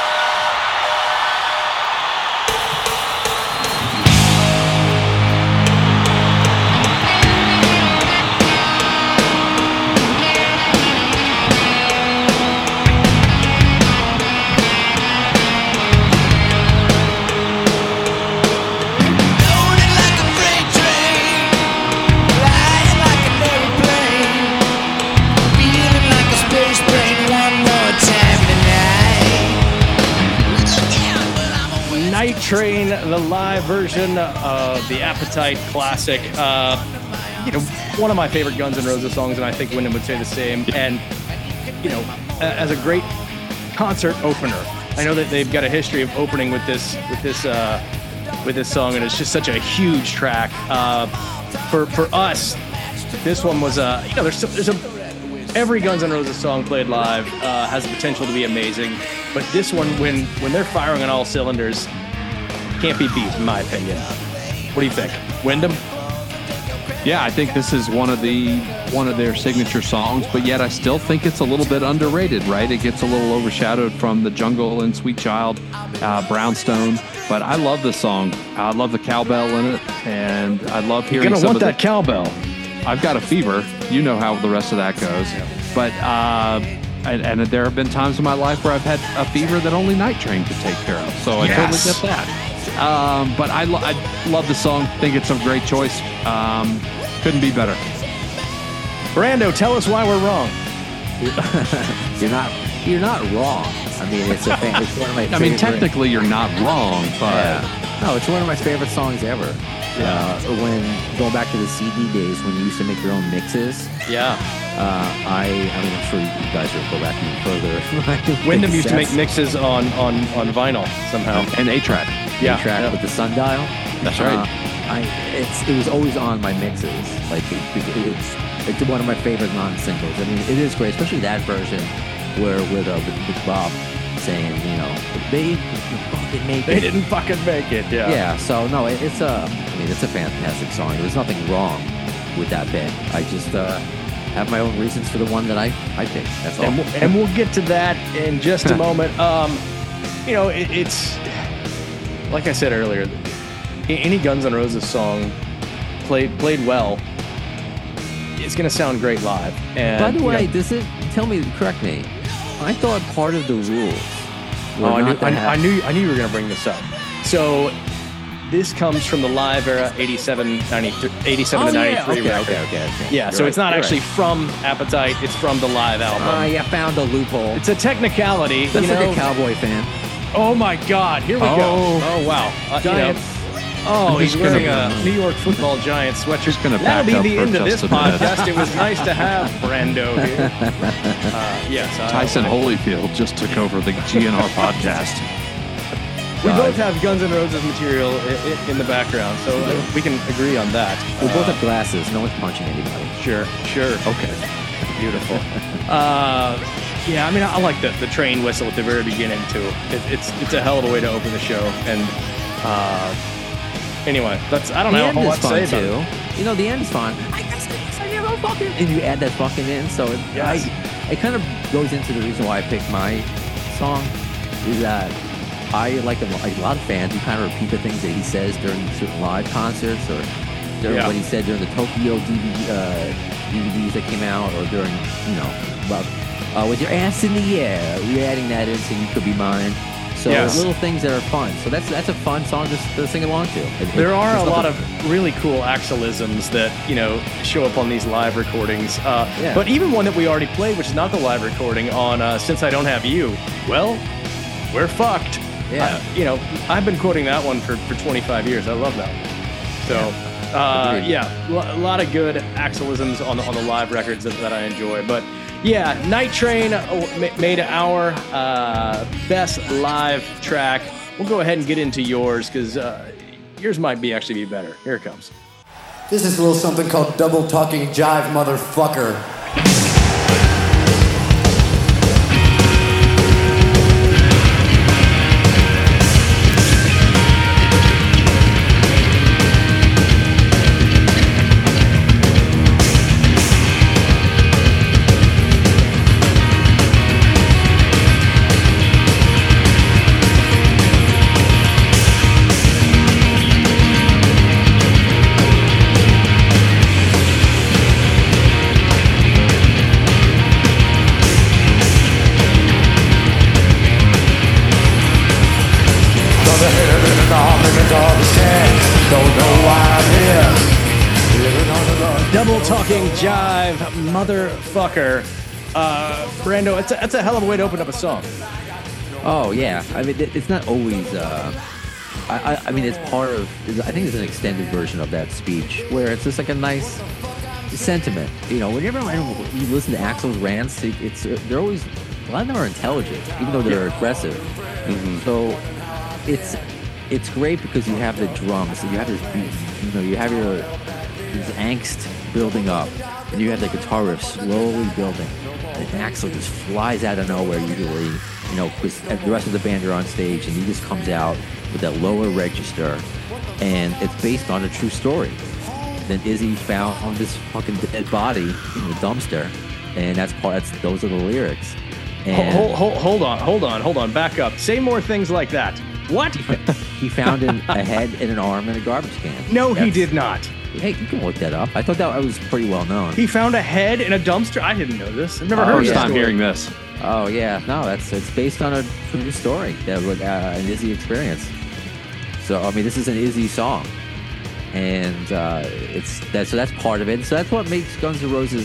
Night Train, the live version of the Appetite classic. One of my favorite Guns N' Roses songs, and I think Wyndham would say the same. And, as a great concert opener, I know that they've got a history of opening with this song, and it's just such a huge track. For us, this one was every Guns N' Roses song played live has the potential to be amazing, but this one, when they're firing on all cylinders, can't be beat, in my opinion. What do you think, Wyndham? Yeah, I think this is one of their signature songs, but yet I still think it's a little bit underrated, right? It gets a little overshadowed from The Jungle and Sweet Child, Brownstone, but I love this song. I love the cowbell in it, and I love hearing You're gonna want that cowbell. I've got a fever. You know how the rest of that goes. But and there have been times in my life where I've had a fever that only Night Train could take care of. So I totally get that. But I love the song. Think it's a great choice. Couldn't be better. Brando, tell us why we're wrong. You're not wrong. I mean, it's one of my favorite. I mean, technically you're not wrong, but No, No, it's one of my favorite songs ever. When going back to the CD days when you used to make your own mixes. Yeah. I mean, I'm sure you guys will go back even further. Wyndham used to make mixes on vinyl somehow. And 8-track. Yeah. track with the sundial. That's right. It was always on my mixes. Like it's one of my favorite non-singles. I mean, it is great, especially that version where with Bob saying, you know, they fucking make it. They didn't fucking make it. Yeah. Yeah. So no, it's a fantastic song. There's nothing wrong with that bit. I just have my own reasons for the one that I picked. That's all. And we'll get to that in just a moment. You know, it's like I said earlier. Any Guns N' Roses song played well, it's going to sound great live. And by the way, correct me. I thought part of the rules. I knew you were going to bring this up. So this comes from the live era, 87 to 93 record. Okay. Yeah, You're so right. it's not You're actually right. from Appetite. It's from the live album. You found a loophole. It's a technicality. That's you like know? a Cowboy fan. Oh my God! Here we go. Oh wow! Giants. He's just wearing gonna- a New York Football Giants sweatshirt. Just gonna That'll back be up the for end of this just a minute. podcast. It was nice to have Brando here. Yes, Tyson Holyfield just took over the GNR podcast. We both have Guns N' Roses material in the background, so we can agree on that. We both have glasses. No one's punching anybody. Sure. Okay. Beautiful. Yeah, I mean, I like the train whistle at the very beginning too. It's a hell of a way to open the show. And anyway, I don't The know end how is much to say fun about too. it. You know, the end is fun. I guess I never fucking. And you add that fucking in, so Yes. it kind of goes into the reason why I picked my song is that I like a lot of fans who kind of repeat the things that he says during certain live concerts or during what he said during the Tokyo DVDs that came out or during, you know, with your ass in the air, you're adding that in so you could be mine. So Yes. little things that are fun. So that's a fun song to sing along to. There are a lot of really cool Axelisms that, you know, show up on these live recordings. But even one that we already played, which is not the live recording, on Since I Don't Have You, well, we're fucked. Yeah. You know, I've been quoting that one for 25 years. I love that one. So, a lot of good Axelisms on the live records that I enjoy. But yeah, Night Train made our best live track. We'll go ahead and get into yours because yours might actually be better. Here it comes. This is a little something called Double Talking Jive Motherfucker. Double Talking Jive Motherfucker. Brando, it's a hell of a way to open up a song. Oh yeah, I mean it's not always. I mean it's part of. I think it's an extended version of that speech where it's just like a nice sentiment. You know, whenever you listen to Axl's rants, they're always a lot of them are intelligent, even though they're aggressive. Mm-hmm. So it's great because you have the drums, and you have this, you have this angst building up, and you have the guitar riff slowly building. And Axl just flies out of nowhere usually, because the rest of the band are on stage, and he just comes out with that lower register, and it's based on a true story. Then Izzy found this fucking dead body in the dumpster, and those are the lyrics. And Hold on, back up. Say more things like that. What? he found a head and an arm in a garbage can. No, he did not. Hey, you can look that up. I thought that was pretty well known. He found a head in a dumpster? I didn't know this. I've never heard First this time story. hearing this. Oh yeah, no, it's based on a true story that was an Izzy experience. So I mean, this is an Izzy song, and that's part of it. So that's what makes Guns N' Roses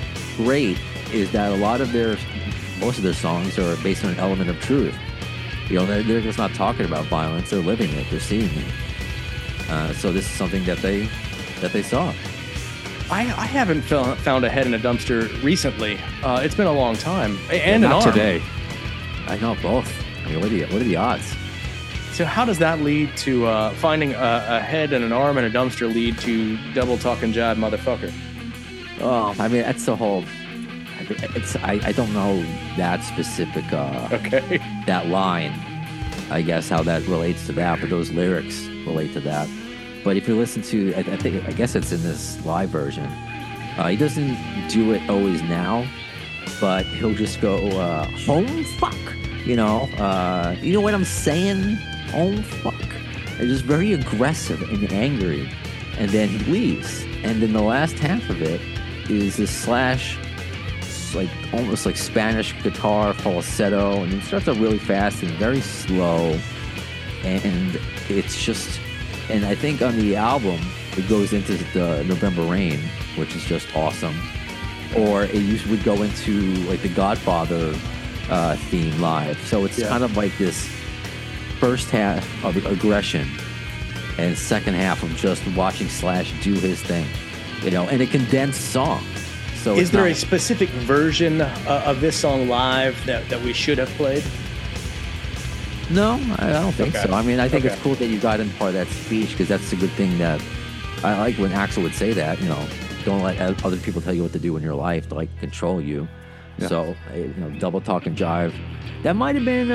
great, is that most of their songs are based on an element of truth. they're just not talking about violence. They're living it. They're seeing it. So this is something that they saw. I haven't found a head in a dumpster recently. It's been a long time. And not an arm. today. I know both. I mean, what are the odds? So how does that lead to finding a head and an arm in a dumpster lead to double talk and jive, motherfucker? Oh, I mean, that's the whole. I don't know that specific. Okay. That line, I guess how that relates to that, but those lyrics relate to that. But if you listen to, I guess it's in this live version. He doesn't do it always now, but he'll just go, home fuck, you know what I'm saying? Home fuck. It's just very aggressive and angry. And then he leaves. And then the last half of it is this Slash, like almost like Spanish guitar falsetto, and it starts out really fast and very slow. And it's just, and I think on the album, it goes into the November Rain, which is just awesome. Or it usually would go into like the Godfather theme live. So it's kind of like this first half of aggression and second half of just watching Slash do his thing, in a condensed song. So is there a specific version of this song live that we should have played? No, I don't think so. I mean, I think it's cool that you got in part of that speech, because that's a good thing that I like when Axl would say that, don't let other people tell you what to do in your life to like control you. Yeah. So, double talk and jive. That might have been,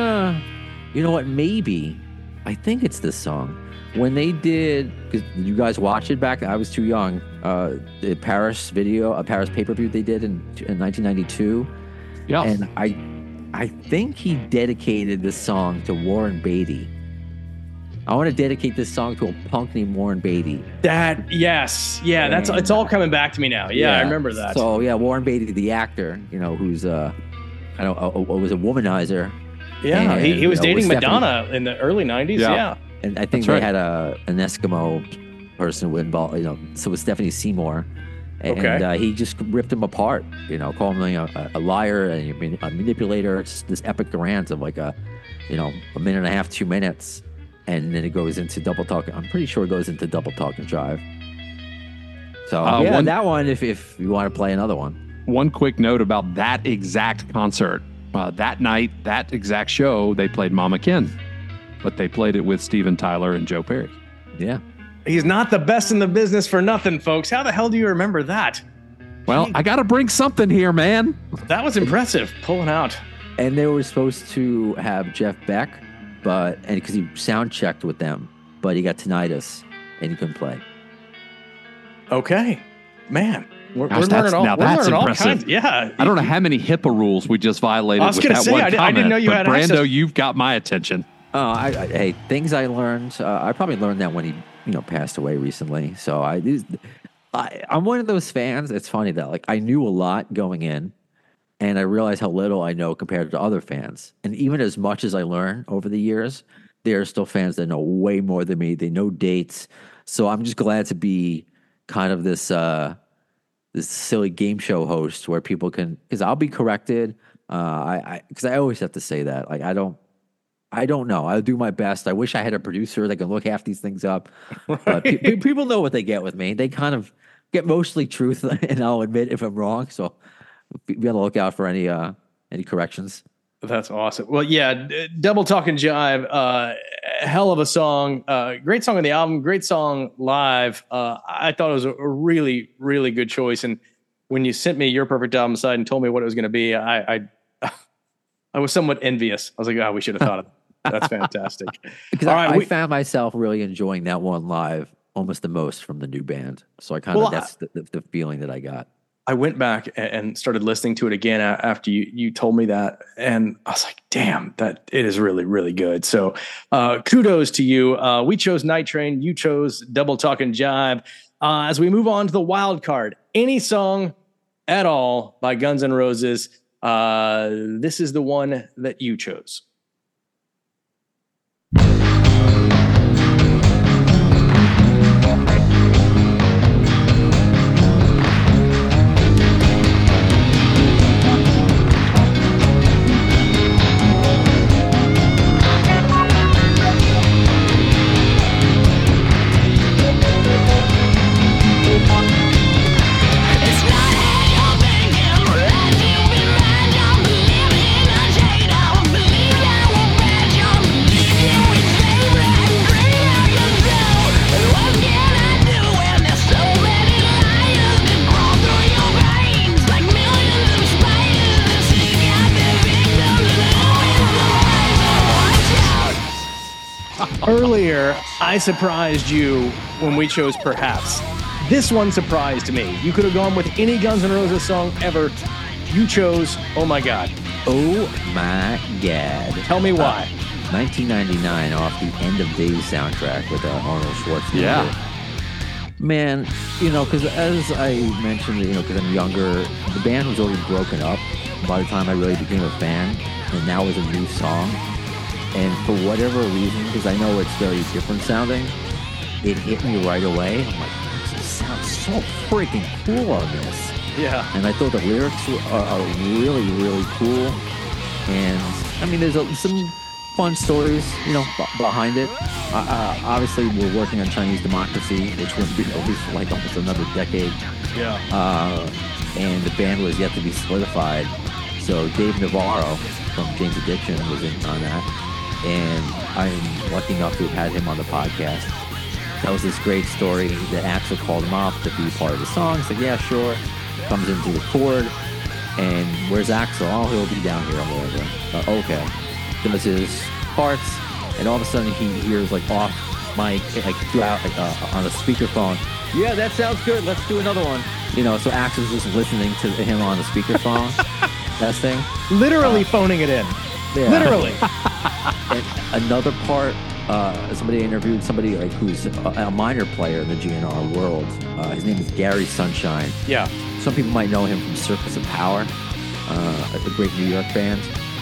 maybe, I think it's this song. When they did, because you guys watched it back, I was too young, the Paris Paris pay-per-view they did in 1992. Yeah. And I think he dedicated this song to Warren Beatty. I want to dedicate this song to a punk named Warren Beatty. Yes. Yeah, it's all coming back to me now. Yeah, I remember that. So, yeah, Warren Beatty, the actor, who's, was a womanizer. Yeah, and, he was dating Madonna in the early 90s. Yeah. And I think they had an Eskimo person involved, so it was Stephanie Seymour. And he just ripped him apart, calling him a liar and a manipulator. It's this epic rant of like a minute and a half, 2 minutes. And then it goes into double talk. I'm pretty sure it goes into double talk and jive. So that one, if you want to play another one. One quick note about that exact concert. That night, that exact show, they played Mama Ken. But they played it with Steven Tyler and Joe Perry. Yeah. He's not the best in the business for nothing, folks. How the hell do you remember that? Well, I got to bring something here, man. That was impressive, pulling out. And they were supposed to have Jeff Beck, because he sound checked with them, but he got tinnitus and he couldn't play. Okay. Man. We're Gosh, learning all, that's all impressive. kinds. Yeah. I don't know how many HIPAA rules we just violated with that one comment. I didn't know you had Brando, access. you've got my attention. Hey, things I learned. I probably learned that when he, passed away recently. So I'm one of those fans. It's funny that like I knew a lot going in, and I realized how little I know compared to other fans. And even as much as I learn over the years, there are still fans that know way more than me. They know dates. So I'm just glad to be kind of this this silly game show host where people can, because I'll be corrected. Because I always have to say that. Like I don't know. I'll do my best. I wish I had a producer that can look half these things up. Right. But people know what they get with me. They kind of get mostly truth, and I'll admit if I'm wrong. So be on the lookout for any corrections. That's awesome. Well, yeah, Double Talk and Jive, hell of a song. Great song on the album, great song live. I thought it was a really, really good choice. And when you sent me Your Perfect Album Side and told me what it was going to be, I was somewhat envious. I was like, we should have thought of that. That's fantastic. Because I found myself really enjoying that one live almost the most from the new band. So I kind of, that's the feeling that I got. I went back and started listening to it again after you told me that. And I was like, damn, that it is really, really good. So kudos to you. We chose Night Train. You chose Double Talk and Jive. As we move on to the wild card, any song at all by Guns N' Roses. This is the one that you chose. I surprised you when we chose Perhaps. This one surprised me. You could have gone with any Guns N' Roses song ever. You chose Oh My God. Oh my God. Tell me why. 1999 off the End of Days soundtrack with Arnold Schwarzenegger. Yeah. Man, you know, because as I mentioned, you know, because I'm younger, the band was already broken up by the time I really became a fan, and that was a new song. And for whatever reason, because I know it's very different sounding, it hit me right away. I'm like, this sounds so freaking cool on this. Yeah. And I thought the lyrics are really, really cool. And I mean, there's some fun stories, you know, behind it. Obviously, we're working on Chinese Democracy, which will be released for like almost another decade. Yeah. And the band was yet to be solidified. So Dave Navarro from James Addiction was in on that. And I'm lucky enough to have had him on the podcast. That was this great story that Axl called him up to be part of the song. He's like, yeah, sure. Comes in to record. And where's Axl? Oh, he'll be down here or whatever. Okay. Does his parts. And all of a sudden he hears like off mic, like throughout, on a speakerphone. Yeah, that sounds good. Let's do another one. You know, so Axl's just listening to him on the speakerphone. That thing. Literally phoning it in. Yeah. Literally. And another part, somebody interviewed somebody like who's a minor player in the GNR world. His name is Gary Sunshine. Yeah. Some people might know him from Circus of Power, a great New York band.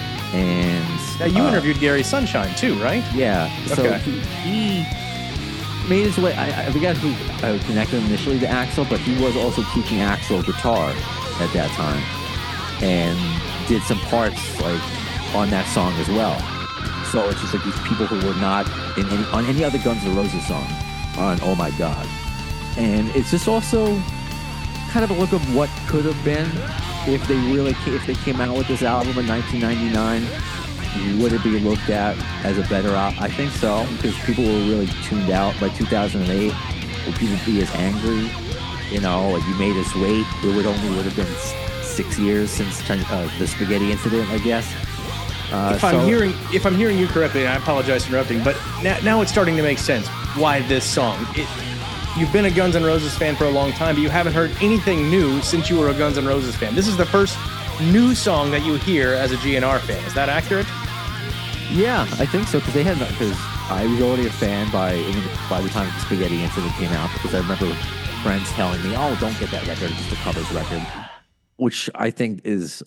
And Now, you interviewed Gary Sunshine too, right? yeah, so Okay. he made his way. I forgot who connected him initially to Axl, but he was also teaching Axl guitar at that time, and did some parts like on that song as well. So it's just like these people who were not in on any other Guns N' Roses song on Oh My God. And it's just also kind of a look of what could have been if they came out with this album in 1999. Would it be looked at as a better album? I think so, because people were really tuned out by 2008. Would people be as angry? You know, like, you made us wait. It would have been 6 years since the spaghetti incident, I guess. If I'm hearing you correctly, and I apologize for interrupting, but now it's starting to make sense why this song. You've been a Guns N' Roses fan for a long time, but you haven't heard anything new since you were a Guns N' Roses fan. This is the first new song that you hear as a GNR fan. Is that accurate? Yeah, I think so, because I was already a fan by the time the spaghetti incident came out, because I remember friends telling me, "Oh, don't get that record; it's just a covers record," which I think is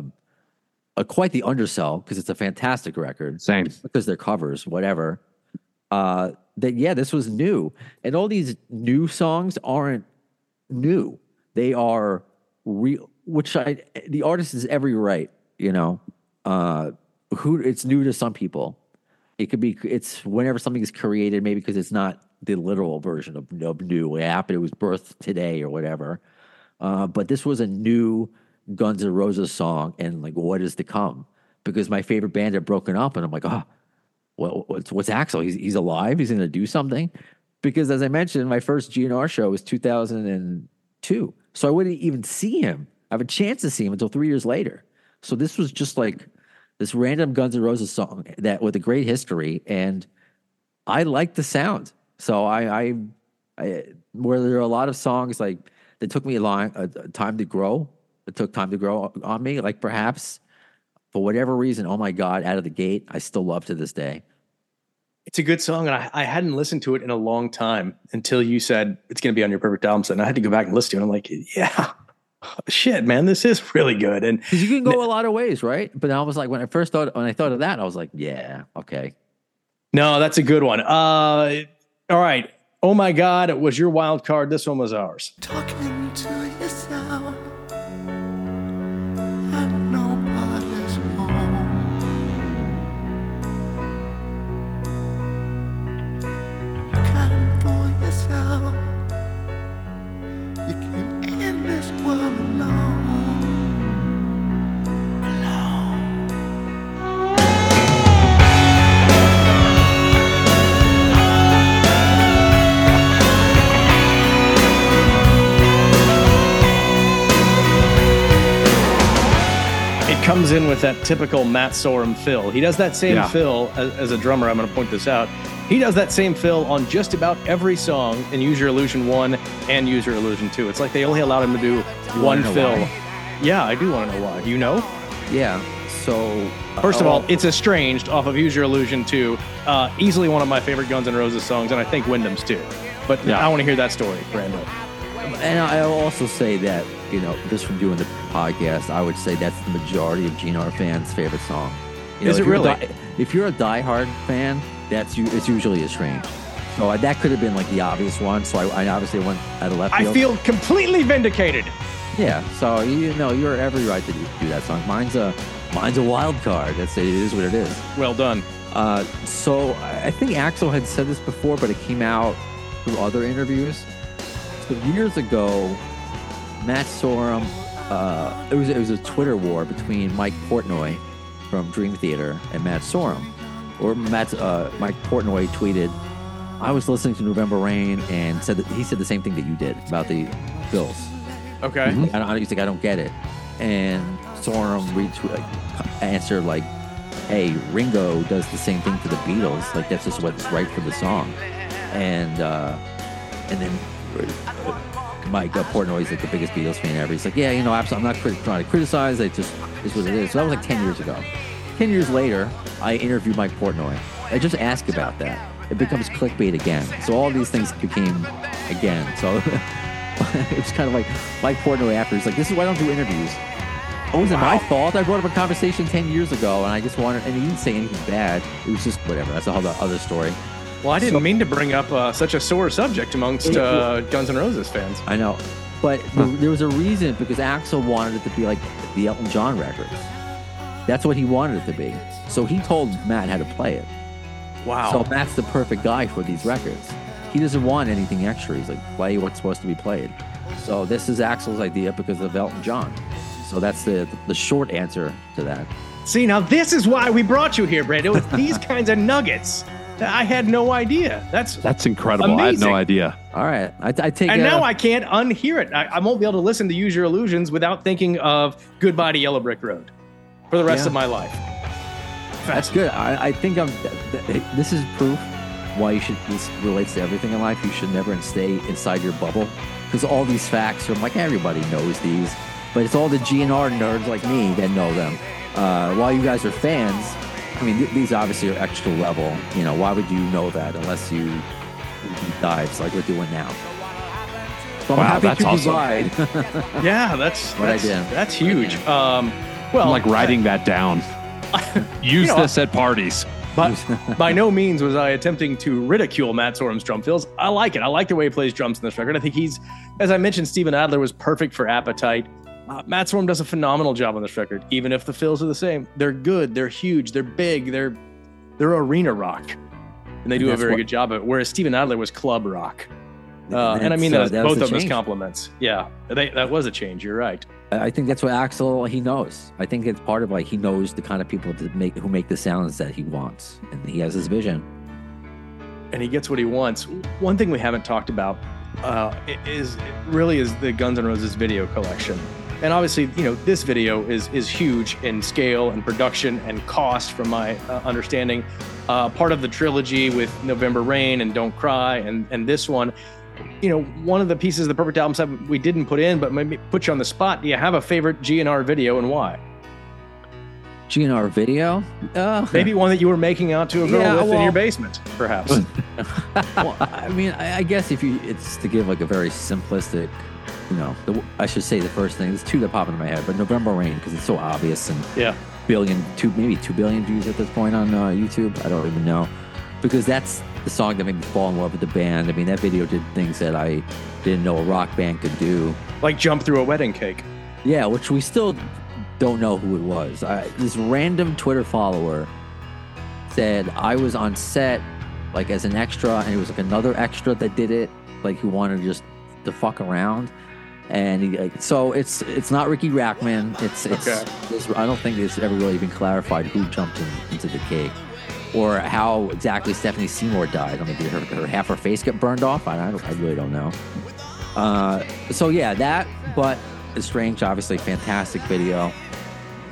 quite the undersell, because it's a fantastic record. Same. Because they're covers, whatever. This was new, and all these new songs aren't new; they are real. The artist is every right, you know. It's new to some people. It's whenever something is created, maybe because it's not the literal version of new. It happened, it was birthed today or whatever. But this was a new Guns N' Roses song, and like, what is to come? Because my favorite band had broken up, and I'm like, what's Axl? He's alive. He's going to do something. Because as I mentioned, my first GNR show was 2002, so I wouldn't even see him. I have a chance to see him until 3 years later. So this was just like this random Guns N' Roses song that with a great history, and I like the sound. So I where there are a lot of songs like that took me a time to grow. It took time to grow on me. Like Perhaps, for whatever reason, Oh My God, out of the gate, I still love to this day. It's a good song, and I hadn't listened to it in a long time until you said it's going to be on your perfect album set, and I had to go back and listen to it. And I'm like, yeah. Shit, man, this is really good. And because you can go a lot of ways, right? But I was like, when I thought of that, I was like, yeah, okay. No, that's a good one. All right. Oh My God, it was your wild card. This one was ours. Talking to yourself and nobody's home. Kind for yourself. You can end this world alone. Comes in with that typical Matt Sorum fill. He does that same Yeah. fill as a drummer. I'm going to point this out. He does that same fill on just about every song in Use Your Illusion 1 and Use Your Illusion 2. It's like they only allowed him to do one fill. Why? Yeah, I do want to know why. You know? Yeah. So First of all, it's Estranged off of Use Your Illusion 2. Easily one of my favorite Guns N' Roses songs, and I think Wyndham's too. But I want to hear that story, Brando. and I'll also say that, just from doing the podcast, I would say that's the majority of GNR fans' favorite song. Is it really? If you're a diehard fan, it's usually Estranged. So that could have been like the obvious one. So I obviously went out of left field. I feel completely vindicated. Yeah. So you're every right to do that song. Mine's a wild card. It is what it is. Well done. So I think Axl had said this before, but it came out through other interviews. So years ago, Matt Sorum, it was a Twitter war between Mike Portnoy from Dream Theater and Matt Sorum. Or Mike Portnoy tweeted, "I was listening to November Rain," and he said the same thing that you did about the Bills. Okay. He's like, "I don't get it," and Sorum answered like, "Hey, Ringo does the same thing to the Beatles. Like that's just what's right for the song." And then Mike Portnoy is like the biggest Beatles fan ever. He's like, "Yeah, absolutely. I'm not trying to criticize. It just is what it is." So that was like 10 years ago. 10 years later, I interview Mike Portnoy. I just ask about that. It becomes clickbait again. So all these things became again. So it was kind of like Mike Portnoy after. He's like, "This is why I don't do interviews." Oh, was it my fault? I brought up a conversation 10 years ago, and I just wanted, and he didn't say anything bad. It was just whatever. That's a whole other story. Well, I didn't mean to bring up such a sore subject amongst Guns N' Roses fans. I know. But there was a reason, because Axl wanted it to be like the Elton John records. That's what he wanted it to be. So he told Matt how to play it. Wow. So Matt's the perfect guy for these records. He doesn't want anything extra. He's like, play what's supposed to be played. So this is Axl's idea because of Elton John. So that's the short answer to that. See, now this is why we brought you here, Brando. It's these kinds of nuggets. I had no idea. That's incredible. Amazing. I had no idea. All right. I take and now I can't unhear it. I won't be able to listen to Use Your Illusions without thinking of Goodbye to Yellow Brick Road for the rest of my life. That's good. I think this is proof why this relates to everything in life. You should never stay inside your bubble, because all these facts are like, everybody knows these, but it's all the GNR nerds like me that know them. While you guys are fans, I mean, these obviously are extra level. Why would you know that unless you deep dives like we're doing now? So I'm happy that's to awesome. provide. Yeah, that's huge. Well, I'm like writing that down. Use this at parties. But by no means was I attempting to ridicule Matt Sorum's drum fills. I like it. I like the way he plays drums in this record. I think as I mentioned, Steven Adler was perfect for Appetite. Matt Sorum does a phenomenal job on this record, even if the fills are the same. They're good. They're huge. They're big. They're arena rock, and they do a very good job of it. Whereas Steven Adler was club rock, and I mean that both of his compliments. Yeah, that was a change. You're right. I think that's what Axl, he knows. I think it's part of he knows the kind of people who make the sounds that he wants, and he has his vision. And he gets what he wants. One thing we haven't talked about is the Guns N' Roses video collection. And obviously, this video is huge in scale and production and cost, from my understanding. Part of the trilogy with November Rain and Don't Cry, and this one. One of the pieces of the Perfect Album set we didn't put in, but maybe put you on the spot. Do you have a favorite GNR video, and why? GNR video? Maybe one that you were making out to a girl in your basement, perhaps. Well, I mean, I guess it's to give like a very simplistic, I should say the first thing. There's two that pop into my head, but November Rain, because it's so obvious, and maybe 2 billion views at this point on YouTube. I don't even know, because that's the song that made me fall in love with the band. I mean, that video did things that I didn't know a rock band could do. Like jump through a wedding cake. Yeah, which we still don't know who it was. This random Twitter follower said I was on set like as an extra, and it was like another extra that did it, like who wanted just to fuck around. And so it's not Ricky Rackman. I don't think it's ever really been clarified who jumped into the cake, or how exactly Stephanie Seymour died. I mean, did her half her face get burned off? I really don't know. So yeah, that. But Estranged, obviously, fantastic video.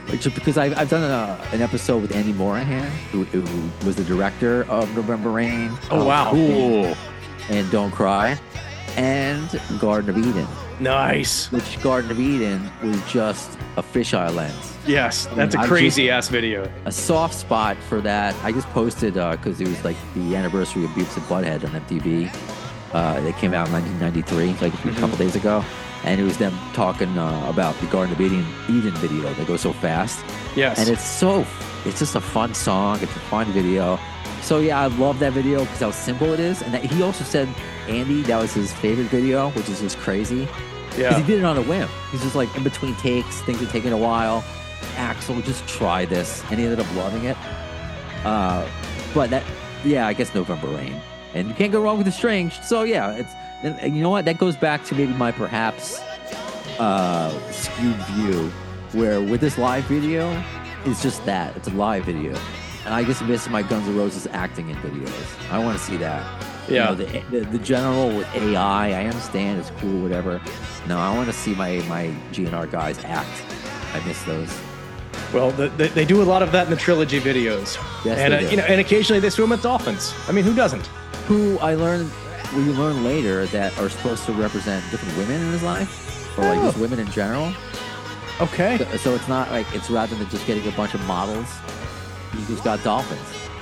Just because I've done an episode with Andy Morahan, who was the director of November Rain. Oh, wow. Cool. And Don't Cry, and Garden of Eden. Nice. Which Garden of Eden was just a fisheye lens. Yes, that's a I'm crazy ass video. A soft spot for that. I just posted because it was like the anniversary of Beavis and Butthead on MTV. They came out in 1993, like a couple days ago. And it was them talking about the Garden of Eden video. They go so fast. Yes. And it's just a fun song. It's a fun video. So yeah, I love that video because how simple it is. And that, he also said, Andy, that was his favorite video, which is just crazy. Yeah. Because he did it on a whim. He's just like in between takes, things are taking a while. Axel, just try this. And he ended up loving it. But that, yeah, I guess November Rain. And you can't go wrong with Estranged. So yeah, and you know what? That goes back to maybe my perhaps skewed view, where with this live video, it's just that. It's a live video. And I just miss my Guns N' Roses acting in videos. I want to see that. Yeah. You know, the general with AI, I understand it's cool, whatever. No, I want to see my GNR guys act. I miss those. Well, they do a lot of that in the trilogy videos. Yes, and they do. and occasionally they swim with dolphins. I mean, who doesn't? Who we learn later that are supposed to represent different women in his life, or like just women in general. Okay. So it's not like it's rather than just getting a bunch of models, he just got dolphins.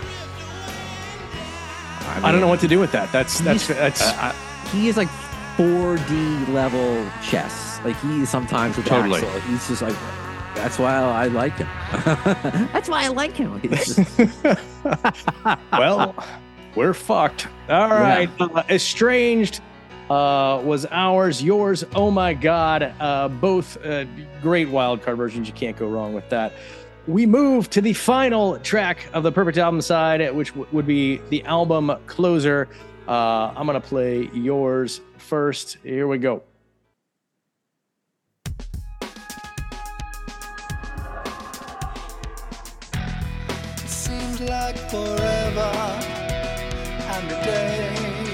I don't know what to do with that. That's he is like 4D level chess. Like he sometimes with Totally. Axel, he's just like. That's why I like him. That's why I like him. He's just, well, we're fucked. All right. Estranged was ours. Yours, oh my God. Both great wildcard versions. You can't go wrong with that. We move to the final track of the Perfect Album side, which would be the album closer. I'm going to play yours first. Here we go. Seems like forever and a day.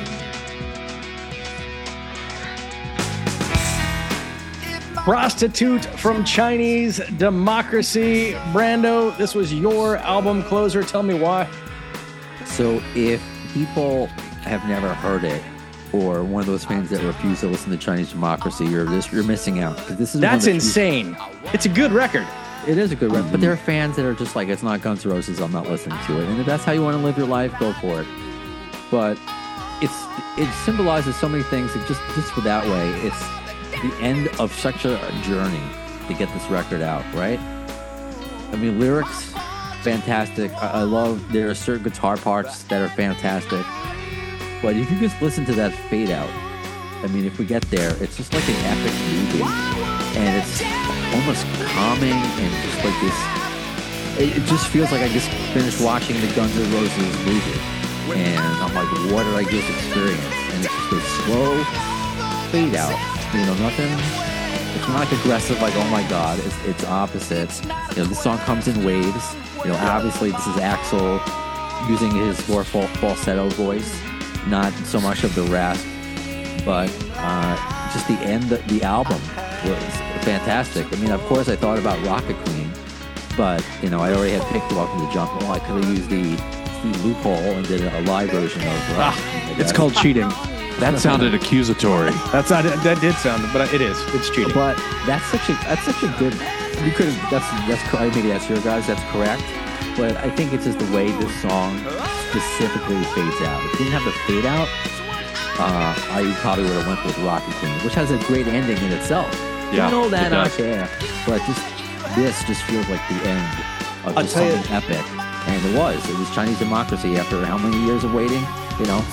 Prostitute from Chinese Democracy. Brando, this was your album closer. Tell me why. so if people have never heard it, or one of those fans that refuse to listen to Chinese Democracy, you're missing out. 'Cause this is one That's of the few- insane. It's a good record. It is a good record, but there are fans that are just like, it's not Guns N' Roses, I'm not listening to it. And if that's how you want to live your life, go for it. But it symbolizes so many things. It just for that way, it's the end of such a journey to get this record out, right? I mean, lyrics, fantastic. I love, there are certain guitar parts that are fantastic. But if you just listen to that fade out, I mean, if we get there, it's just like an epic movie. And it's almost calming and just like this. It just feels like I just finished watching the Guns N' Roses movie. And I'm like, what did I just experience? And it's just a slow fade out. You know, nothing. It's not like aggressive, like, oh my God. It's opposite. You know, the song comes in waves. You know, obviously this is Axl using his more falsetto voice, not so much of the rasp. But just the end, the album was fantastic. I mean, of course, I thought about Rocket Queen, but you know, I already had picked Welcome to the Jungle. Well, I could have used the loophole and did a live version of. It's called cheating. That sounded accusatory. That did sound, but it is. It's cheating. But that's such a good. You could have. That's maybe that's your guys. That's correct. But I think it's just the way this song specifically fades out. If it didn't have the fade out, I probably would have went with Rocket Queen, which has a great ending in itself. Yeah, you know that it does. out there, but this just feels like the end of I'll just tell you- something epic. And it was Chinese Democracy after how many years of waiting? You know,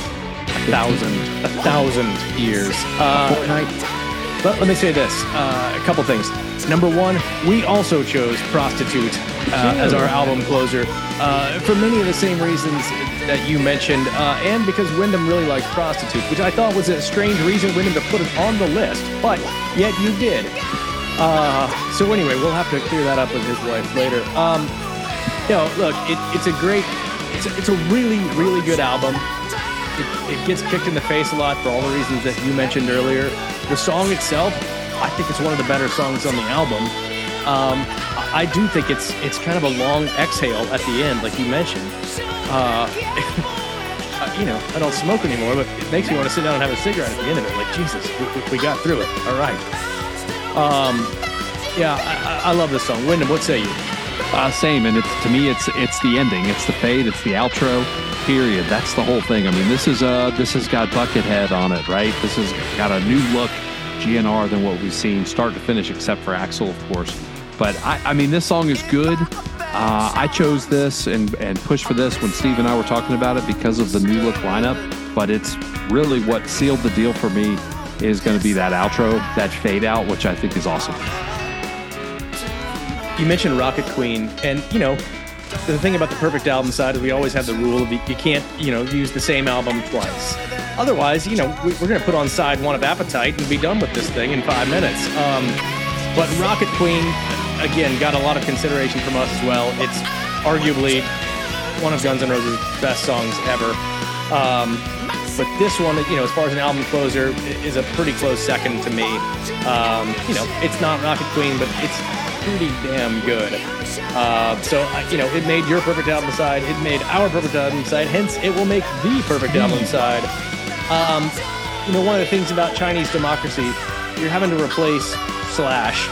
1,000 years. fortnight. Let me say this, a couple things. Number one, we also chose Prostitute as our album closer for many of the same reasons that you mentioned, and because Wyndham really likes Prostitute, which I thought was a strange reason, Wyndham, to put it on the list, but yet you did. So anyway, we'll have to clear that up with his wife later. You know, look, it's a really, really good album. It gets kicked in the face a lot for all the reasons that you mentioned earlier. The song itself, I think it's one of the better songs on the album. I do think it's kind of a long exhale at the end, like you mentioned. I don't smoke anymore, but it makes me want to sit down and have a cigarette at the end of it. Like, Jesus, we got through it. All right. I love this song. Wyndham, what say you? Same, and to me, it's the ending, it's the fade, it's the outro. Period. That's the whole thing. I mean, this has got Buckethead on it, right? This has got a new look, GNR, than what we've seen start to finish, except for Axl, of course. But I mean, this song is good. I chose this and pushed for this when Steve and I were talking about it because of the new look lineup. But it's really what sealed the deal for me is going to be that outro, that fade out, which I think is awesome. You mentioned Rocket Queen, and the thing about the Perfect Album side is we always have the rule of you can't use the same album twice. Otherwise, we're going to put on side one of Appetite and be done with this thing in 5 minutes. But Rocket Queen, again, got a lot of consideration from us as well. It's arguably one of Guns N' Roses' best songs ever. But this one, as far as an album closer, is a pretty close second to me. It's not Rocket Queen, but it's pretty damn good. It made your Perfect Album side. It made our Perfect Album side. Hence, it will make the Perfect Album side. One of the things about Chinese democracy, you're having to replace Slash.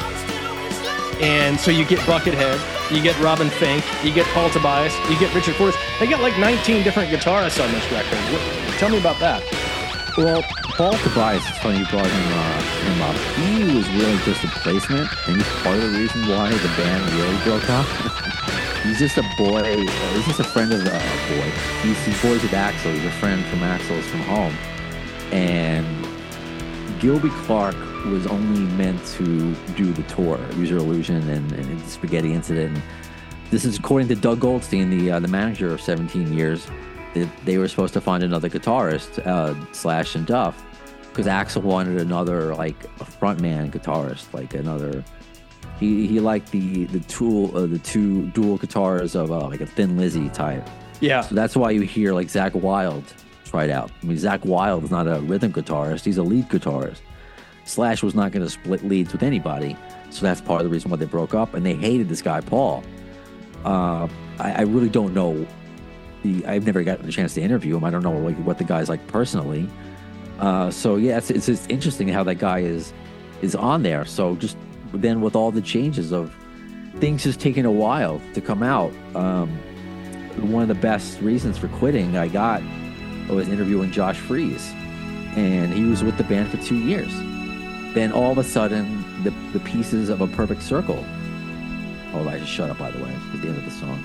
And so you get Buckethead, you get Robin Fink, you get Paul Tobias, you get Richard Forrest. They got like 19 different guitarists on this record. Tell me about that. Well, Paul Tobias, it's funny you brought him up. He was really just a placement, and he's part of the reason why the band really broke up. He's just a boy. He's just a friend of the boy. He's boys with Axl. He's a friend from Axl's from home. And Gilby Clarke was only meant to do the tour, Use Your Illusion and the Spaghetti Incident. And this is according to Doug Goldstein, the manager of 17 Years. They were supposed to find another guitarist, Slash and Duff, because Axl wanted another, like, a frontman guitarist, like another. He liked the two dual guitars of like a Thin Lizzy type. Yeah. So that's why you hear like Zakk Wylde tried out. I mean, Zakk Wylde is not a rhythm guitarist; he's a lead guitarist. Slash was not going to split leads with anybody, so that's part of the reason why they broke up. And they hated this guy Paul. I really don't know. I've never gotten a chance to interview him. I don't know what the guy's like personally. So yeah, it's just interesting how that guy is on there. So just then with all the changes of things just taking a while to come out. One of the best reasons for quitting I got was interviewing Josh Freese, and he was with the band for 2 years. Then all of a sudden, the pieces of A Perfect Circle. Oh, I just shut up, by the way. It's the end of the song.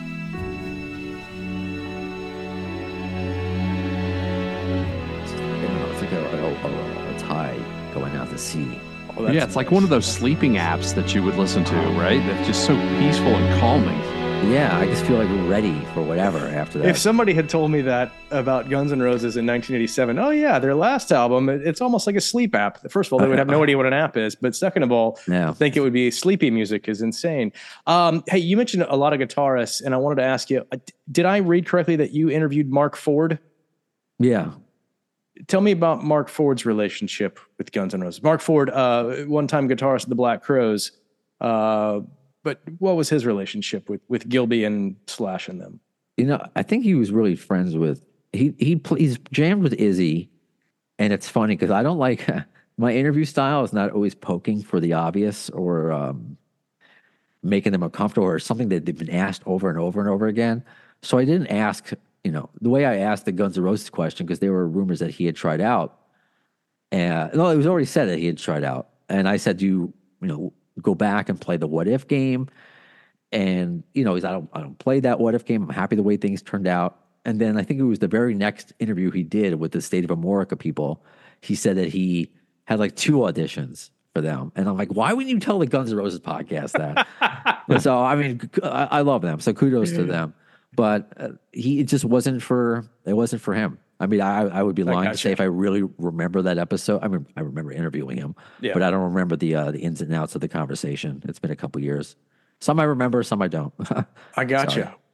It's like a tide going out to sea. Oh, yeah, it's like one of those sleeping apps that you would listen to, right? That's just so peaceful and calming. Yeah, I just feel like we're ready for whatever after that. If somebody had told me that about Guns N' Roses in 1987, oh yeah, their last album, it's almost like a sleep app. First of all, they would have no idea what an app is, but second of all, I think it would be sleepy music is insane. Hey, you mentioned a lot of guitarists, and I wanted to ask you, did I read correctly that you interviewed Mark Ford? Yeah. Tell me about Mark Ford's relationship with Guns N' Roses. Mark Ford, one-time guitarist of the Black Crowes, but what was his relationship with Gilby and Slash and them? I think he was really friends with, he's jammed with Izzy, and it's funny because I don't like, my interview style is not always poking for the obvious or making them uncomfortable or something that they've been asked over and over and over again. So I didn't ask, the way I asked the Guns N' Roses question, because there were rumors that he had tried out. And no, it was already said that he had tried out. And I said, do you go back and play the what if game? And he's I don't play that what if game. I'm happy the way things turned out. And then I think it was the very next interview he did with the State of Amorica people. He said that he had like 2 auditions for them. And I'm like, why wouldn't you tell the Guns N' Roses podcast that? So I mean, I love them. So kudos to them. But it just wasn't for him. I mean, I would be lying to say if I really remember that episode. I mean, I remember interviewing him, but I don't remember the ins and outs of the conversation. It's been a couple years. Some I remember, some I don't. I gotcha.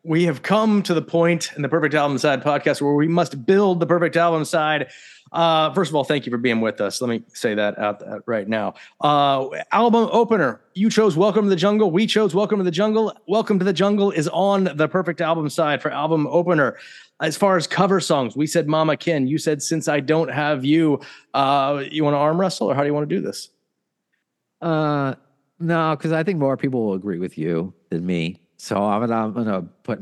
we have come to the point in the Perfect Album Side podcast where we must build the perfect album side. First of all, thank you for being with us. Let me say that out right now. Album opener. You chose Welcome to the Jungle. We chose Welcome to the Jungle. Welcome to the Jungle is on the Perfect Album Side for album opener. As far as cover songs, we said Mama Kin. You said Since I Don't Have You. You want to arm wrestle, or how do you want to do this? No, because I think more people will agree with you than me. So I'm gonna put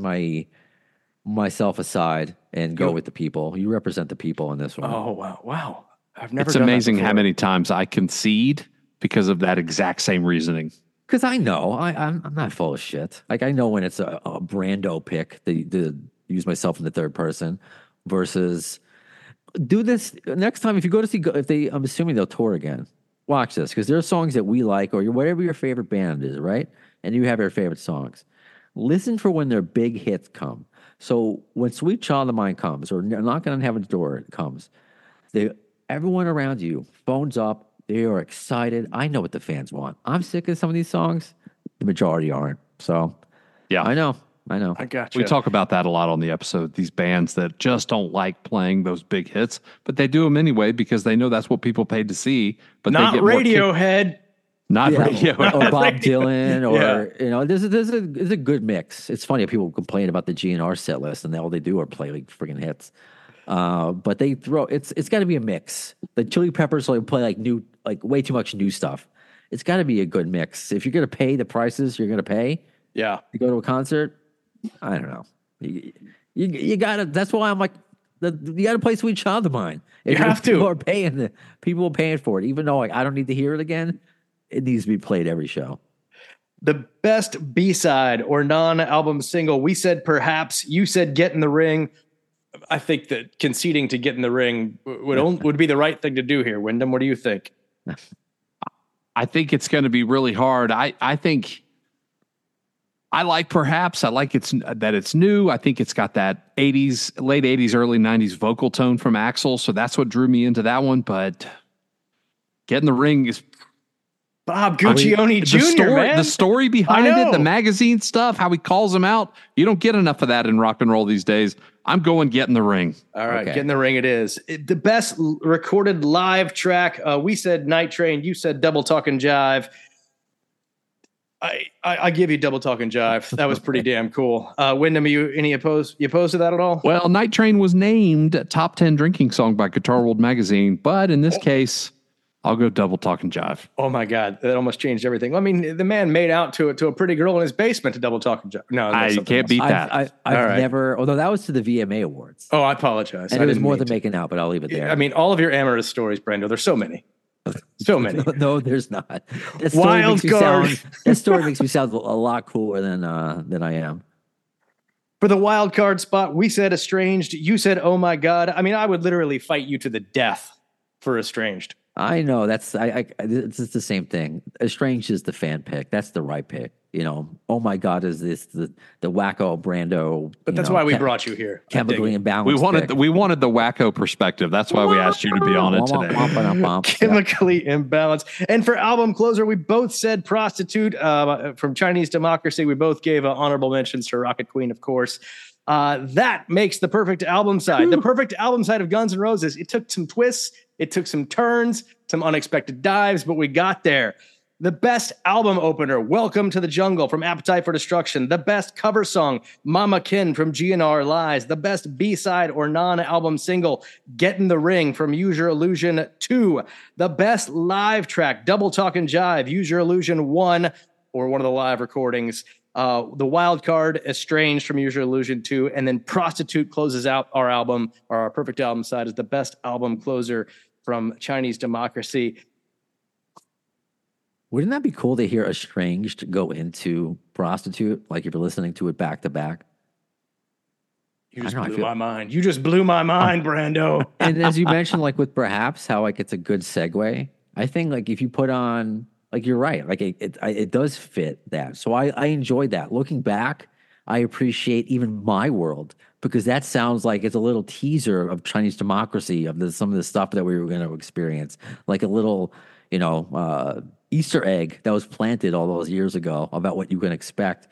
myself aside and go with the people. You represent the people in this one. Oh wow! I've never. It's done amazing that how before. many times I concede because of that exact same reasoning. Because I know I'm not full of shit. Like I know when it's a Brando pick to use myself in the third person versus do this next time if you go to see if they. I'm assuming they'll tour again. Watch this because there are songs that we like or whatever your favorite band is, right? And you have your favorite songs. Listen for when their big hits come. So when Sweet Child of Mine comes or Knocking on Heaven's Door comes, everyone around you phones up. They are excited. I know what the fans want. I'm sick of some of these songs. The majority aren't. So Yeah. I know. I got you. We talk about that a lot on the episode. These bands that just don't like playing those big hits, but they do them anyway because they know that's what people paid to see. But not they get more Radiohead. not Yeah, Radiohead. or Bob Dylan, or Yeah. there's a good mix. It's funny people complain about the GNR set list, and all they do are play like friggin' hits. But they throw it's got to be a mix. The Chili Peppers will play like way too much new stuff. It's got to be a good mix. If you're gonna pay the prices you're gonna pay Yeah. to go to a concert, I don't know. You gotta. That's why I'm like, you gotta play Sweet Child of Mine. You have to. People are paying for it, even though I don't need to hear it again. It needs to be played every show. The best B-side or non-album single. We said Perhaps. You said Get in the Ring. I think that conceding to Get in the Ring would be the right thing to do here. Wyndham, what do you think? I think it's going to be really hard. I think I like Perhaps. I like that it's new. I think it's got that late 80s, early 90s vocal tone from Axl. So that's what drew me into that one. But Get in the Ring is Bob Guccione Jr., man. the story behind I know. it, the magazine stuff, how he calls him out. You don't get enough of that in rock and roll these days. I'm going Get in the Ring. All right, Okay. Get in the Ring it is. The best recorded live track. We said Night Train. You said Double Talk and Jive. I give you Double Talk and Jive. That was pretty damn cool. Wyndham, you opposed to that at all? Well, Night Train was named top 10 drinking song by Guitar World magazine, but in this case, I'll go Double Talk and Jive. Oh my God, that almost changed everything. I mean, the man made out to a pretty girl in his basement to Double Talk and Jive. No, I something can't else. beat that. I've All right. never, although that was to the VMA Awards. Oh, I apologize. And I it was didn't more mean than to. making out, but I'll leave it there. I mean, all of your amorous stories, Brando. There's so many. So many. no, there's not. That story Wild makes me card. that story makes me sound a lot cooler than I am. For the wild card spot, we said Estranged. You said, oh my God. I mean, I would literally fight you to the death for Estranged. I know it's the same thing. Estranged is the fan pick. That's the right pick. You know, oh my God, is this the wacko Brando? But that's why we brought you here. I dig chemically it. imbalanced. We wanted the wacko perspective. That's why we asked you to be on it today. Chemically imbalanced. And for album closer, we both said Prostitute from Chinese Democracy. We both gave honorable mentions to Rocket Queen, of course. That makes the perfect album side. The perfect album side of Guns N' Roses. It took some twists. It took some turns, some unexpected dives, but we got there. The best album opener, Welcome to the Jungle from Appetite for Destruction. The best cover song, Mama Kin from GNR Lies. The best B-side or non-album single, Get in the Ring from Use Your Illusion 2. The best live track, Double Talk and Jive, Use Your Illusion 1, or one of the live recordings. The wild card, Estranged from Use Your Illusion 2. And then Prostitute closes out our album, or our perfect album side is the best album closer from Chinese Democracy. Wouldn't that be cool to hear Estranged go into Prostitute, like if you're listening to it back to back? You just I know, I blew feel- my mind. You just blew my mind, Brando. And as you mentioned, like with Perhaps, how like it's a good segue. I think like if you put on, like you're right, like it does fit that. So I enjoyed that. Looking back, I appreciate even My World because that sounds like it's a little teaser of Chinese Democracy of some of the stuff that we were going to experience, like a little, Easter egg that was planted all those years ago about what you can expect.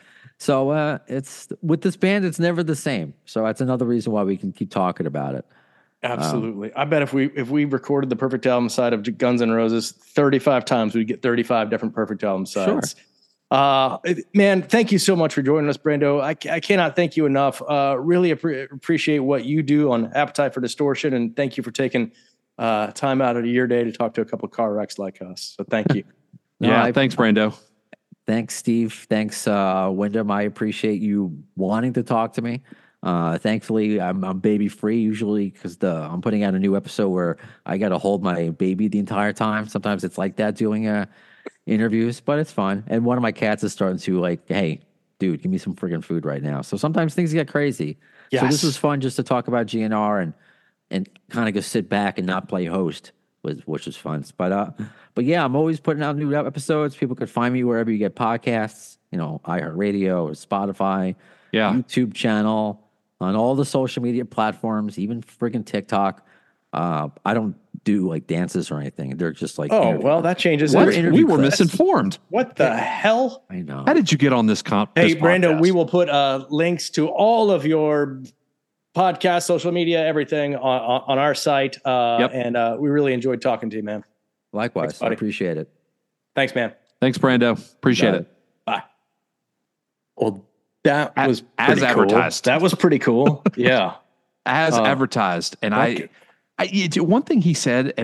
So it's with this band, it's never the same. So that's another reason why we can keep talking about it. Absolutely. I bet if we recorded the Perfect Album side of Guns N' Roses 35 times, we'd get 35 different Perfect Album sides. Sure. Man, thank you so much for joining us, Brando. I cannot thank you enough. Really appreciate what you do on Appetite for Distortion, and thank you for taking time out of your day to talk to a couple of car wrecks like us. So thank you. Thanks, Brando. Thanks, Steve. Thanks, Wyndham. I appreciate you wanting to talk to me. Thankfully, I'm baby free usually because I'm putting out a new episode where I got to hold my baby the entire time. Sometimes it's like that doing interviews, but it's fun. And one of my cats is starting to like, hey, dude, give me some friggin' food right now. So sometimes things get crazy. Yes. So this was fun just to talk about GNR and kind of just sit back and not play host, which was fun. But yeah, I'm always putting out new episodes. People could find me wherever you get podcasts, iHeartRadio or Spotify, YouTube channel, on all the social media platforms, even friggin' TikTok. I don't do like dances or anything. They're just like, well, that changes. We were misinformed. What the hell? I know. How did you get on this Hey, Brando, we will put links to all of your podcast, social media, everything on our site. And we really enjoyed talking to you, man. Likewise. Thanks, I appreciate it. Thanks, man. Thanks, Brando. Appreciate it. Bye. Well, that was as pretty advertised. Cool. That was pretty cool. Yeah. As advertised. And okay. One thing he said,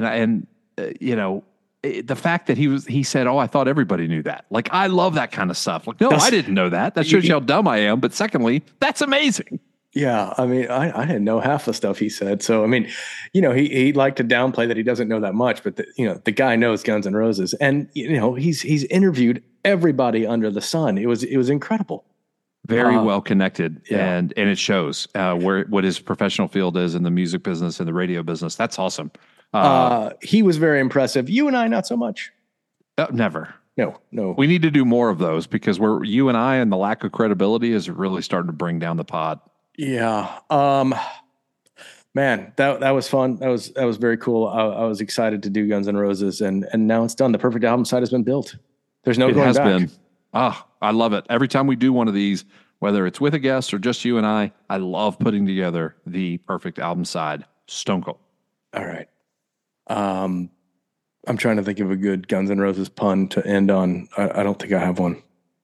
the fact that he said, "Oh, I thought everybody knew that." Like, I love that kind of stuff. Like, no, I didn't know that. That shows you how dumb I am. But secondly, that's amazing. Yeah, I mean, I didn't know half the stuff he said. So, I mean, he liked to downplay that he doesn't know that much, but the guy knows Guns N' Roses, and he's interviewed everybody under the sun. It was incredible. Very well connected, and it shows what his professional field is in the music business and the radio business. That's awesome. He was very impressive. You and I, not so much. Never. No. We need to do more of those because you and I and the lack of credibility is really starting to bring down the pod. Yeah. Man, that was fun. That was very cool. I was excited to do Guns N' Roses, and now it's done. The Perfect Album side has been built. There's no going back. It has been. I love it. Every time we do one of these, whether it's with a guest or just you and I love putting together the Perfect Album side. Stone Cold. All right. I'm trying to think of a good Guns N' Roses pun to end on. I don't think I have one.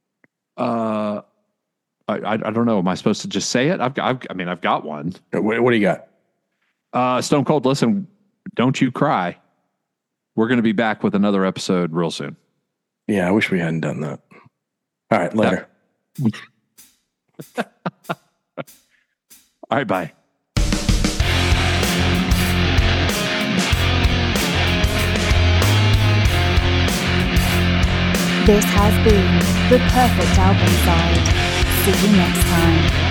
I don't know. Am I supposed to just say it? I've got one. What do you got? Stone Cold, listen, don't you cry. We're going to be back with another episode real soon. Yeah, I wish we hadn't done that. All right, later. All right, bye. This has been the Perfect Album Side. See you next time.